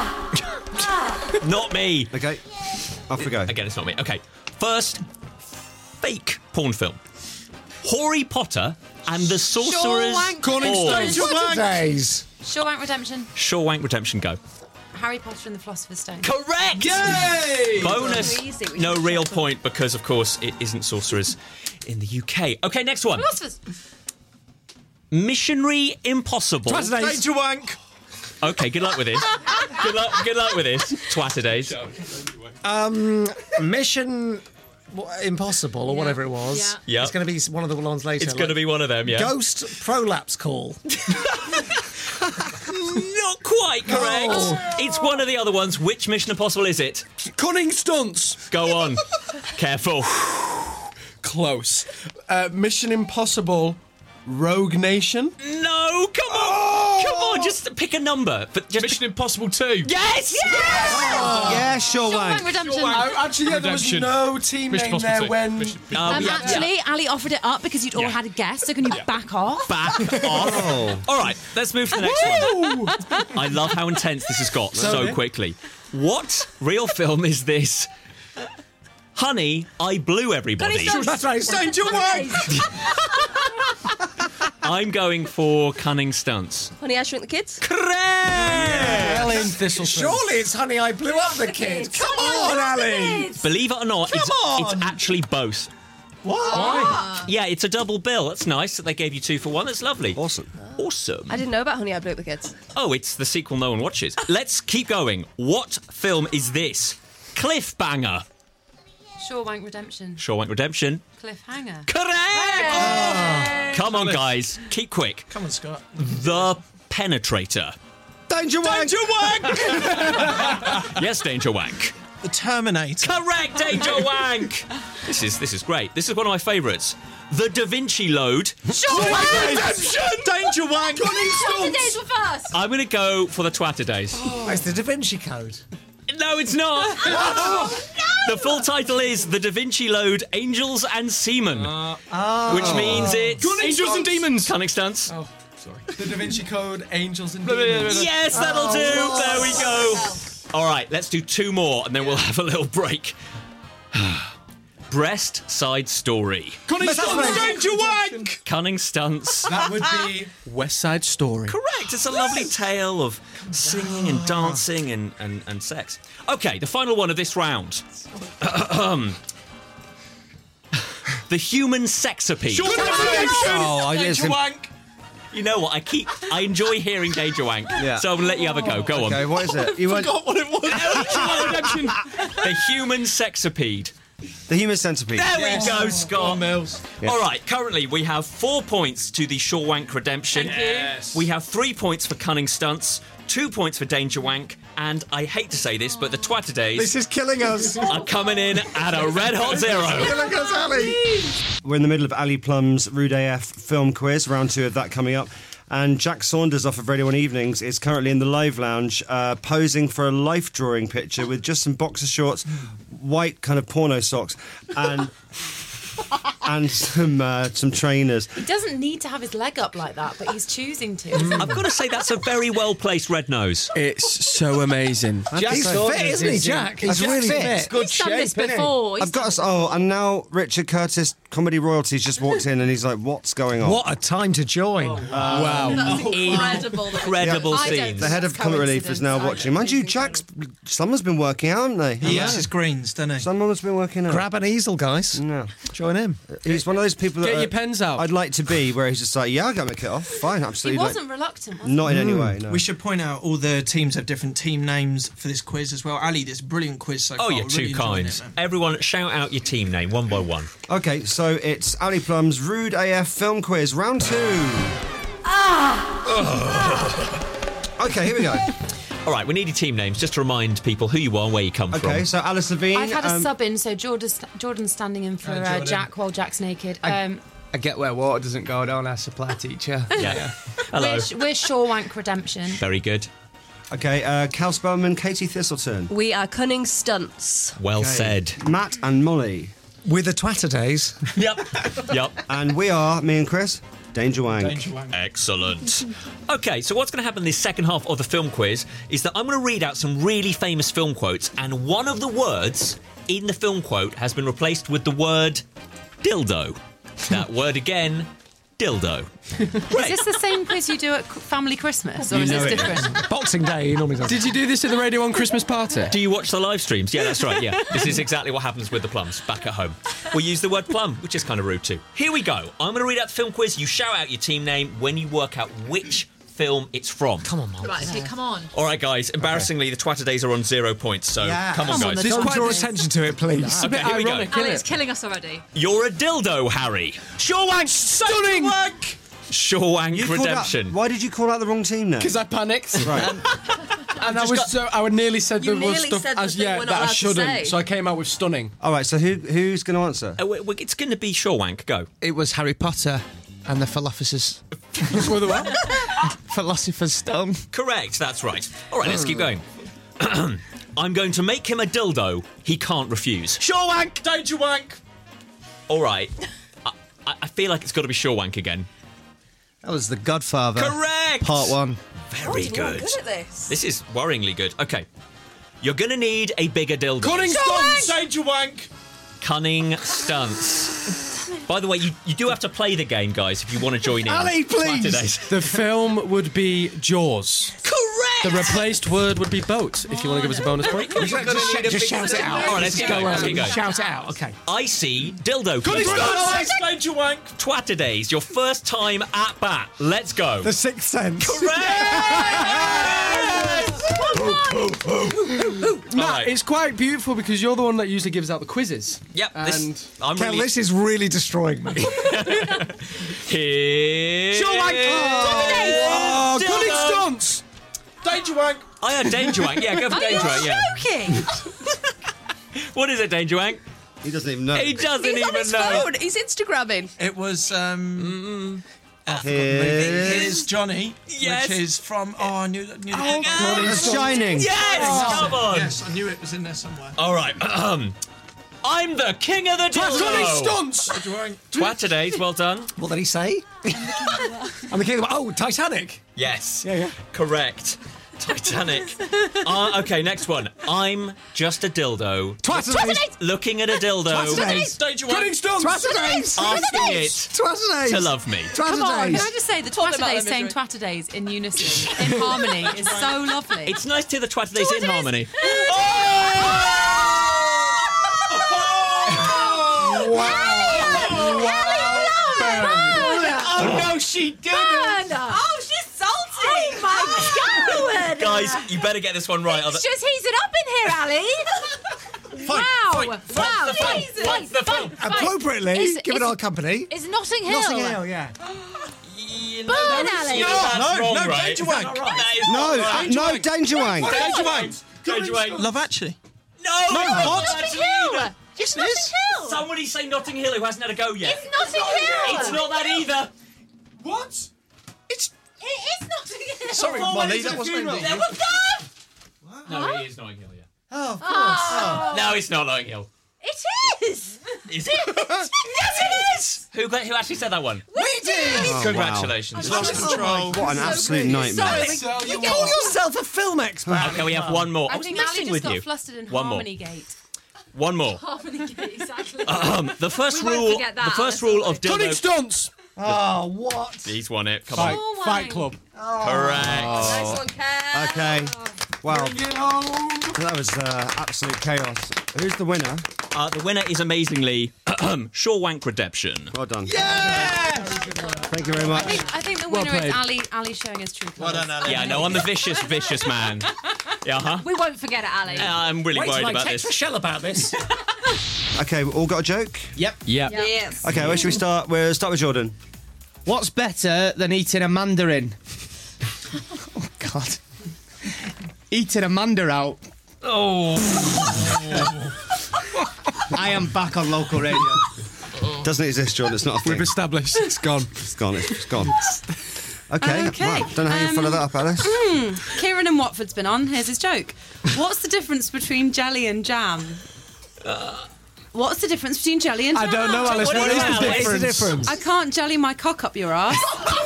Not me. Okay, off we go. Again, it's not me. Okay, first, fake porn film. Harry Potter and the Sorcerer's Days. Shawshank Redemption. Shawshank Redemption, go. Harry Potter and the Philosopher's Stone. Correct! Yay! Bonus, no real point because, of course, it isn't Sorcerers in the UK. Okay, next one. Philosophers. Missionary Impossible. Danger Wank. Okay, good luck with this. Good luck with this. Twatterdays. Mission Impossible or whatever it was. Yeah. It's going to be one of the ones later. It's going to be one of them, yeah. Ghost Prolapse Call. Not quite correct. It's one of the other ones. Which Mission Impossible is it? Cunning Stunts. Go on. Careful. Close. Mission Impossible. Rogue Nation? No, come on! Come on, just pick a number. But just Mission Impossible 2. Yes! Yeah, Shawshank Redemption. Actually, there was no team Mission name there Impossible 2. when... Actually, Ali offered it up because you'd all had a guess, so can you back off? Back off. All right, let's move to the next one. I love how intense this has got so quickly. What real film is this? Honey, I Blew Everybody. That's right. Danger Wank. I'm going for Cunning Stunts. Honey, I Shrunk the Kids. Correct! Ellen Thistleton. Surely it's Honey, I Blew Up the Kid. Come on, Ali. Believe it or not, it's actually both. Why? Yeah, it's a double bill. That's nice that they gave you 2 for 1. That's lovely. Awesome. Awesome. I didn't know about Honey, I Blew Up the Kids. Oh, it's the sequel no one watches. Let's keep going. What film is this? Cliffbanger. Shawshank Redemption. Shawshank Redemption. Cliffhanger. Correct! Come on, guys. Keep quick. Come on, Scott. The Penetrator. Danger Wank. Danger Wank! Yes, Danger Wank. The Terminator. Correct, Danger Wank! This is great. This is one of my favourites. The Da Vinci Load. Shawshank Redemption. Danger Wank. Twatterdays were first. I'm going to go for the Twatterdays. It's the Da Vinci Code. No, it's not. The full title is The Da Vinci Load, Angels and Seamen. Which means it's... Angels and Demons. Cunning Stunts. Oh, sorry. The Da Vinci Code, Angels and Demons. Yes, that'll do. There we go. All right, let's do 2 more and then we'll have a little break. Breast Side Story. Cunning Stunts. Danger Wank. Cunning Stunts. That would be West Side Story. Correct. It's a lovely tale of singing and dancing and sex. Okay, the final one of this round. The Human Sexapede. Danger Wank. You know what? I enjoy hearing Danger Wank. Yeah. So I'm going to let you have a go. Go on. Okay, what is it? You went Forgot what it was. The Human Sexapede. the Human Centipede. There we go, Scott. Mills. Yeah. All right, currently we have 4 points to the Shawshank Redemption. Thank you. Yes. We have 3 points for Cunning Stunts, 2 points for Danger Wank, and I hate to say this, but the Twatterdays This is killing us. are coming in at a red hot 0. Killing us, Ali. We're in the middle of Ali Plum's Rude AF film quiz, round 2 of that coming up. And Jack Saunders off of Radio 1 Evenings is currently in the live lounge posing for a life drawing picture with just some boxer shorts, white kind of porno socks, and some trainers. He doesn't need to have his leg up like that, but he's choosing to. I've got to say that's a very well placed red nose. It's so amazing. He's fit, isn't he, Jack? He's really fit. Good he's done this before. I've got to. Oh, and now Richard Curtis, Comedy Royalties, just walked in and he's like, "What's going on?" What a time to join! Wow, That's incredible. Incredible scenes. The head of Comic Relief is now watching. Mind you, Jack's. Someone's been working out, haven't they? He eats his greens, doesn't he? Someone's been working out. Grab an easel, guys. No. Join him. He's one of those people that Get your pens out. I'd like to be, where he's just like, yeah, I'll go my kit off. Fine, He absolutely. wasn't reluctant, was he? Not in any way, no. We should point out all the teams have different team names for this quiz as well. Ali, this brilliant quiz so far. Oh, you're We're too really enjoying kind. it, man. Everyone, shout out your team name one by one. Okay, so it's Ali Plum's Rude AF Film Quiz, round 2. Okay, here we go. All right, we need your team names just to remind people who you are and where you come from. Okay, so Alice Levine. I've had a sub in, so Jordan's standing in for Jordan. Jack while Jack's naked. I get where water doesn't go down, our supply teacher. Yeah. Hello. We're Shawwank Redemption. Very good. Okay, Cal Spellman, Katie Thistleton. We are Cunning Stunts. Well said. Matt and Molly. With the Twatterdays. Yep. And we are, me and Chris, Danger Wank. Excellent. Okay, so what's going to happen in this second half of the film quiz is that I'm going to read out some really famous film quotes, and one of the words in the film quote has been replaced with the word dildo. That word again, dildo. Is this the same quiz you do at Family Christmas, or is this different? Boxing Day, he normally does. Did you do this at the Radio 1 Christmas party? Do you watch the live streams? Yeah, that's right, yeah. This is exactly what happens with the plums back at home. We use the word plum, which is kind of rude too. Here we go. I'm going to read out the film quiz. You shout out your team name when you work out which film it's from. Come on, Mum. Right, okay, come on. All right, guys. Embarrassingly, the Twatterdays are on 0 points, so come on, guys. Just draw attention to it, please. Okay, here we go. Ali, it's killing us already. You're a dildo, Harry. Shawwank, stunning. Shawwank Redemption. Why did you call out the wrong team then? Because I panicked. Right. And I was I would nearly said You there was nearly stuff said the as thing yet we're that not I allowed to shouldn't. say. So I came out with stunning. All right, so who's going to answer? It's going to be Shawwank. Go. It was Harry Potter and the Philosopher's... With the what? Philosopher's Stone. Correct, that's right. All right, let's keep going. I'm going to make him a dildo he can't refuse. Shawwank! Danger Wank! All right. I feel like it's got to be Shawwank again. That was The Godfather. Correct! Part 1. Very good. Good at this. This is worryingly good. Okay. You're going to need a bigger dildo. Cunning Stunts! Danger Wank! Cunning Stunts. By the way, you do have to play the game, guys, if you want to join in. Ali, please! Twatterdays. The film would be Jaws. Correct! The replaced word would be boat, if you want to give us a bonus point. Just shout it out. All right, let's keep going. Let's keep going. Shout it out, okay. I see dildo. Cunning quiz. Stunts! Danger Wank! Twatterdays, your first time at bat. Let's go. The Sixth Sense. Matt, it's quite beautiful because you're the one that usually gives out the quizzes. Yep. And I'm Kel, really... this is really destroying me. Here... Shawwank! Oh, Cunning Stunts! Danger Wank! I had Danger Wank. Yeah, go for Danger Wank. Yeah. Joking. What is it, Danger Wank? He doesn't even know. He doesn't He's even on his know. phone. He's Instagramming. It was Here's Johnny, Yes. which is from I knew Shining. Yes! Come on! Yes, I knew it was in there somewhere. All right. I'm the king of the dildo. Cunning Stunts! Twatterdays, well done. What did he say? I'm the king of... Oh, Titanic. Yes. Yeah. Correct. Titanic. Okay, next one. I'm just a dildo. Twatterdays. Looking at a dildo. Twatterdays. Danger Wank! Cunning Stunts! Twatterdays. Asking it Twatterdays. to love me. Come on, can I Twatterdays. just say the Talk about Twatterdays them, saying Misery. Twatterdays in unison, in harmony, is so lovely. It's nice to hear the Twatterdays in harmony. Oh no, she didn't. Oh, she's salty! Oh my God! Guys, you better get this one right. It's just heating up in here, Ali. Wow! Fight. Appropriately, given our company. It's Notting Hill. Notting Hill, yeah. Burn, Ali. That's wrong, right? Danger Wank! That is not right. No, Danger Wank. Danger Wank! Danger Wank. Love Actually. No, Notting Hill. It's Notting Hill. Somebody say Notting Hill who hasn't had a go yet. It's Notting Hill. It's not that either. What? It is Notting Hill. Sorry, Molly, that wasn't me. There we go. No, it is Notting Hill, yeah. Oh, of course. No, it's not Notting Hill. It is. Is it? Yes, it is. Who actually said that one? We did. Oh, Congratulations. wow. What an absolute nightmare. You call yourself a film expert. Okay, we have one more. I was think Ali messing just with got you. flustered in One more. Harmony Gate. One more. Harmony Gate, exactly. The first We won't rule. forget that, The first that's rule all of Cunning dildo. Stunts! Oh, what? He's won it. Come Fight, on. Fight Club. Correct. Nice one, Kev. Okay. Wow. That was absolute chaos. Who's the winner? The winner is amazingly Shaw Wank Redemption. Well done. Yeah! Thank you very much. I think the Well winner is played. Ali showing his true Well colours. done, Ali. Yeah, no, I'm the vicious man. Yeah, huh? We won't forget it, Ali. I'm really Wait till worried I about text this. Michelle about this. Okay, we all got a joke? Yep. Yes. Okay, where should we start? We'll start with Jordan. What's better than eating a mandarin? Oh, God. Eating a mandar out. Oh. I am back on local radio. Doesn't exist, Jordan. It's not a thing. We've established it's gone. It's gone. It's gone. Okay. Okay. Right. Don't know how you follow that up, Alice. Kieran in Watford's been on. Here's his joke. What's the difference between jelly and jam? What's the difference between jelly and jam? I don't know, Alice. What is the difference? I can't jelly my cock up your ass.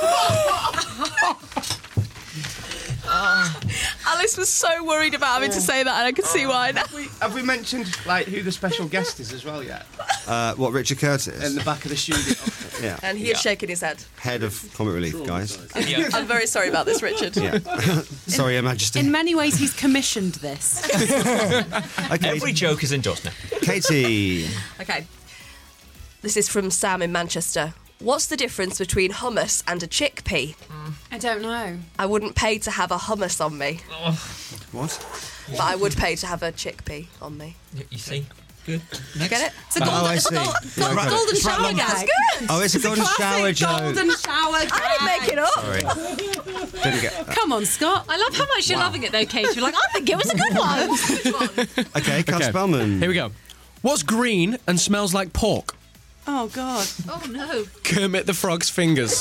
Alice was so worried about having to say that, and I can see why now. Have we mentioned like who the special guest is as well yet? What, Richard Curtis? In the back of the studio. Yeah. And he is shaking his head. Head of Comic Relief, guys. I'm very sorry about this, Richard. Yeah. Sorry, Your Majesty. In many ways, he's commissioned this. Okay. Every joke is endorsed now. Katie. Okay. This is from Sam in Manchester. What's the difference between hummus and a chickpea? I don't know. I wouldn't pay to have a hummus on me, What? but I would pay to have a chickpea on me. You see? Good. Get it? It's a golden, I see. golden Yeah, shower okay. gag. Good. Oh, it's a golden shower joke. Golden shower gag. I didn't make it up. Sorry. Didn't get that. Come on, Scott. I love how much you're loving it, though, Kate. You're like, I think it was a good one. Okay, Carl Spellman. Here we go. What's green and smells like pork? Oh, God. Oh, no. Kermit the Frog's fingers.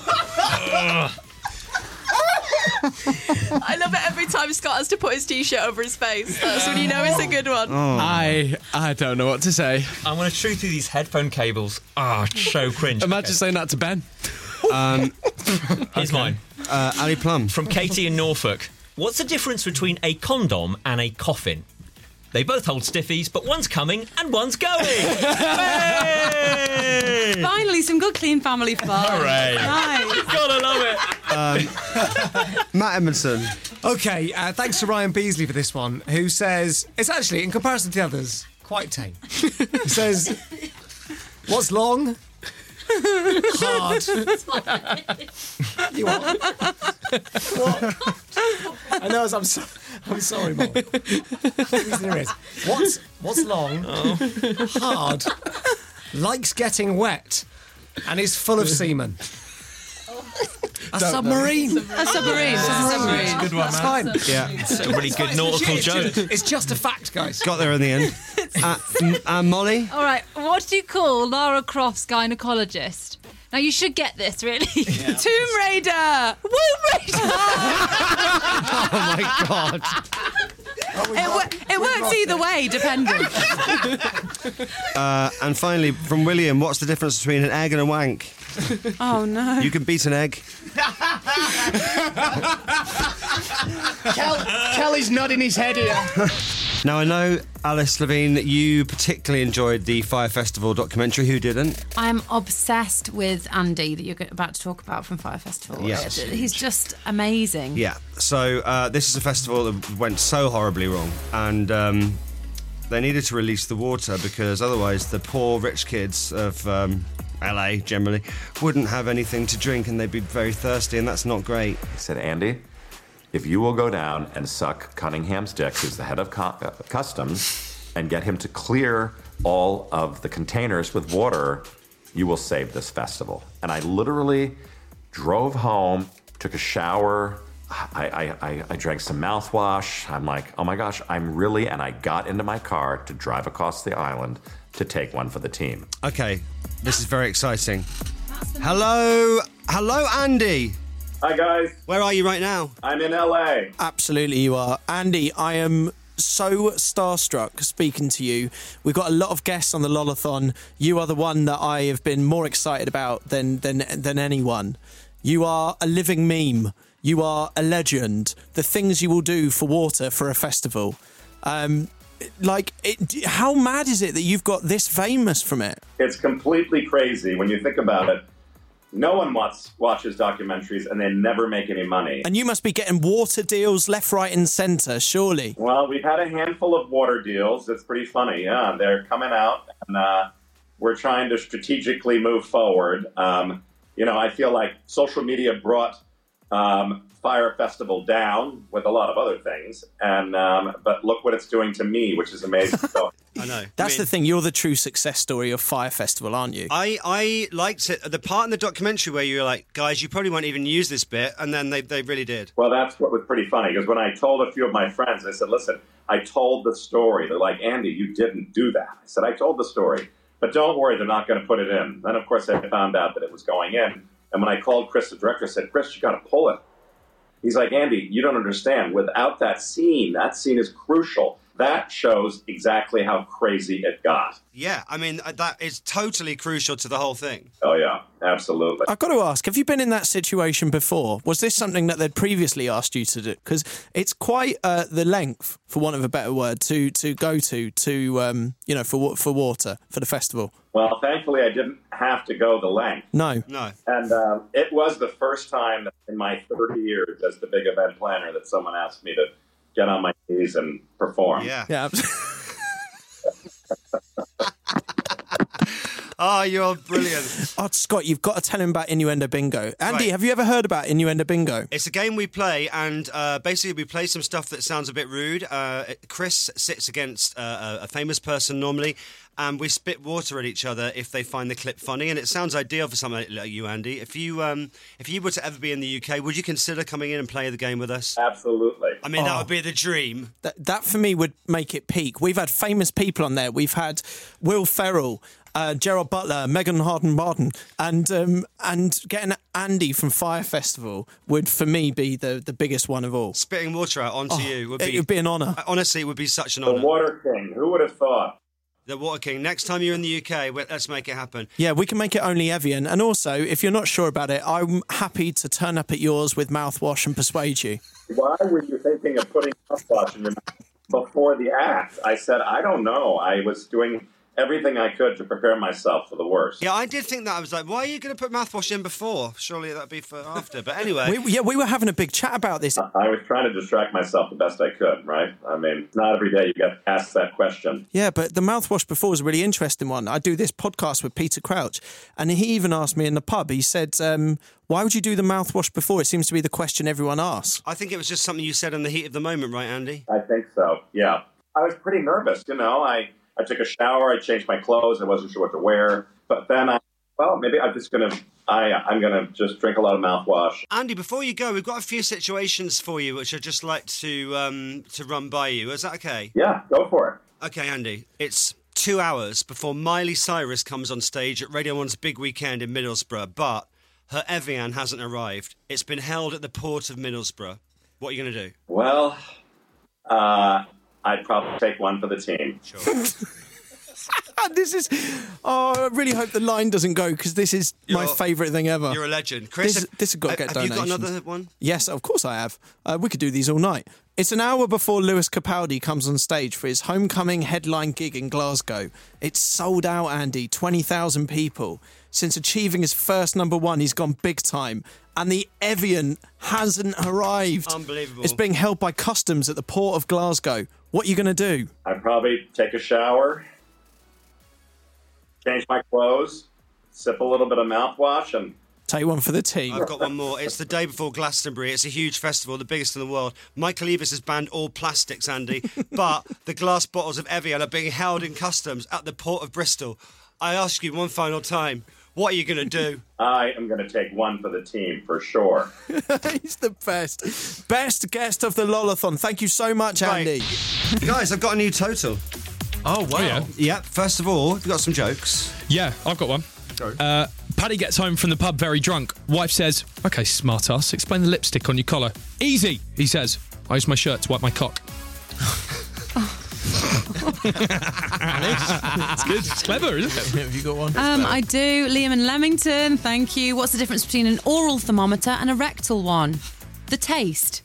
I love it every time Scott has to put his t-shirt over his face. That's when you know it's a good one. Oh. I don't know what to say. I want to chew through these headphone cables. so cringe. Imagine saying that to Ben. Here's mine. Ali Plum. From Katie in Norfolk. What's the difference between a condom and a coffin? They both hold stiffies, but one's coming and one's going. Hey! Finally, some good, clean family fun. Hooray. Nice. Gotta love it. Matt Edmondson. Okay, thanks to Ryan Beasley for this one, who says, it's actually, in comparison to the others, quite tame. He says, what's long? Hard. You what? What? I know, I'm sorry, Mom. The reason is, what's long? Hard. Likes getting wet, and is full of semen. A submarine. A submarine. It's a submarine. Good one, That's man. fine. Yeah. It's a really good nautical joke. It's just a fact, guys. Got there in the end. Molly. All right, what do you call Lara Croft's gynecologist? Now, you should get this, really. Tomb Raider. Womb Raider. Oh, my God. It works either way, depending. And finally, from William, what's the difference between an egg and a wank? Oh, no. You can beat an egg. Kelly's nodding his head here. Now, I know, Alice Levine, that you particularly enjoyed the Fire Festival documentary. Who didn't? I'm obsessed with Andy that you're about to talk about from Fire Festival. Yes. He's just amazing. Yeah. So this is a festival that went so horribly wrong, and they needed to release the water because otherwise the poor rich kids of LA generally wouldn't have anything to drink and they'd be very thirsty, and that's not great. He said, Andy, if you will go down and suck Cunningham's dick, who's the head of customs, and get him to clear all of the containers with water, you will save this festival. And I literally drove home, took a shower, I drank some mouthwash. I'm like, oh my gosh, and I got into my car to drive across the island to take one for the team. Okay, this is very exciting. Hello, Andy. Hi, guys. Where are you right now? I'm in LA. Absolutely, you are. Andy, I am so starstruck speaking to you. We've got a lot of guests on the Lolathon. You are the one that I have been more excited about than anyone. You are a living meme. You are a legend. The things you will do for water for a festival. How mad is it that you've got this famous from it? It's completely crazy when you think about it. No one watches documentaries and they never make any money. And you must be getting water deals left, right and centre, surely. Well, we've had a handful of water deals. It's pretty funny. Yeah, they're coming out and we're trying to strategically move forward. I feel like social media brought Fire Festival down with a lot of other things, but look what it's doing to me, which is amazing. So, I know. That's the thing. You're the true success story of Fire Festival, aren't you? I liked it. The part in the documentary where you were like, guys, you probably won't even use this bit, and then they really did. Well, that's what was pretty funny, because when I told a few of my friends, I said, listen, I told the story. They're like, Andy, you didn't do that. I said, I told the story, but don't worry, they're not going to put it in. Then, of course, I found out that it was going in, and when I called Chris, the director, I said, Chris, you got to pull it. He's like, Andy, you don't understand. Without that scene is crucial. That shows exactly how crazy it got. Yeah, I mean, that is totally crucial to the whole thing. Oh, yeah, absolutely. I've got to ask, have you been in that situation before? Was this something that they'd previously asked you to do? Because it's quite the length, for want of a better word, to go for water, for the festival. Well, thankfully, I didn't have to go the length. No. And it was the first time in my 30 years as the big event planner that someone asked me to get on my knees and perform. Yeah. Oh, you're brilliant. Oh, Scott, you've got to tell him about Innuendo Bingo. Andy, Right. have you ever heard about Innuendo Bingo? It's a game we play, and basically we play some stuff that sounds a bit rude. Chris sits against a famous person normally, and we spit water at each other if they find the clip funny, and it sounds ideal for someone like you, Andy. If you were to ever be in the UK, would you consider coming in and playing the game with us? Absolutely. I mean, that would be the dream. That for me would make it peak. We've had famous people on there. We've had Will Ferrell, Gerard Butler, Megan Harden-Barden, and getting Andy from Fire Festival would, for me, be the biggest one of all. Spitting water out onto you would be... It would be an honour. Honestly, it would be such an The honour. Water King, who would have thought? The Water King. Next time you're in the UK, let's make it happen. Yeah, we can make it only Evian. And also, if you're not sure about it, I'm happy to turn up at yours with mouthwash and persuade you. Why were you thinking of putting mouthwash in your mouth before the act? I said, I don't know. I was doing everything I could to prepare myself for the worst. Yeah, I did think that. I was like, why are you going to put mouthwash in before? Surely that'd be for after. But anyway. We were having a big chat about this. I was trying to distract myself the best I could, right? I mean, not every day you get asked that question. Yeah, but the mouthwash before was a really interesting one. I do this podcast with Peter Crouch, and he even asked me in the pub, he said, why would you do the mouthwash before? It seems to be the question everyone asks. I think it was just something you said in the heat of the moment, right, Andy? I think so, yeah. I was pretty nervous, I took a shower, I changed my clothes, I wasn't sure what to wear. But then maybe I'm gonna just drink a lot of mouthwash. Andy, before you go, we've got a few situations for you which I'd just like to run by you. Is that okay? Yeah, go for it. Okay, Andy. It's 2 hours before Miley Cyrus comes on stage at Radio 1's Big Weekend in Middlesbrough, but her Evian hasn't arrived. It's been held at the port of Middlesbrough. What are you going to do? Well, I'd probably take one for the team. Sure. This is... Oh, I really hope the line doesn't go, because this is my favourite thing ever. You're a legend. Chris, this has got to get donations. Have you got another one? Yes, of course I have. We could do these all night. It's an hour before Lewis Capaldi comes on stage for his homecoming headline gig in Glasgow. It's sold out, Andy. 20,000 people. Since achieving his first #1, he's gone big time. And the Evian hasn't arrived. Unbelievable. It's being held by customs at the port of Glasgow. What are you going to do? I'd probably take a shower, change my clothes, sip a little bit of mouthwash, and... Take one for the team. I've got one more. It's the day before Glastonbury. It's a huge festival, the biggest in the world. Michael Eavis has banned all plastics, Andy, but the glass bottles of Evian are being held in customs at the port of Bristol. I ask you one final time, what are you going to do? I am going to take one for the team, for sure. He's the best. Best guest of the Lolathon. Thank you so much, Andy. Right. Guys, I've got a new total. Oh, wow. Yeah, first of all, we've got some jokes. Yeah, I've got one. Paddy gets home from the pub very drunk. Wife says, "Okay, smart ass, explain the lipstick on your collar." "Easy," he says. "I use my shirt to wipe my cock." It's good. It's clever, isn't it? Have you got one? I do. Liam in Leamington, thank you. What's the difference between an oral thermometer and a rectal one? The taste.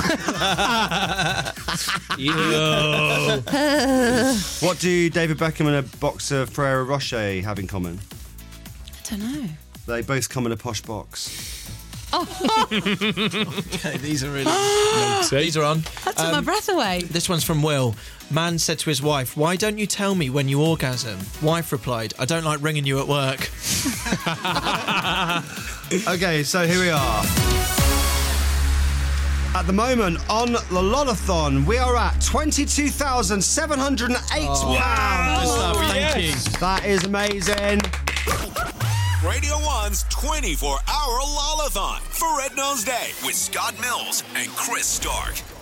What do David Beckham and a boxer Ferrero Rocher have in common? I don't know. They both come in a posh box. Okay, these are really. These are on. That took my breath away. This one's from Will. Man said to his wife, "Why don't you tell me when you orgasm?" Wife replied, "I don't like ringing you at work." Okay, so here we are. At the moment on the Lolathon, we are at £22,708. Wow, good stuff. Thank you. That is amazing. Radio 1's 24-hour Lolathon for Red Nose Day with Scott Mills and Chris Stark.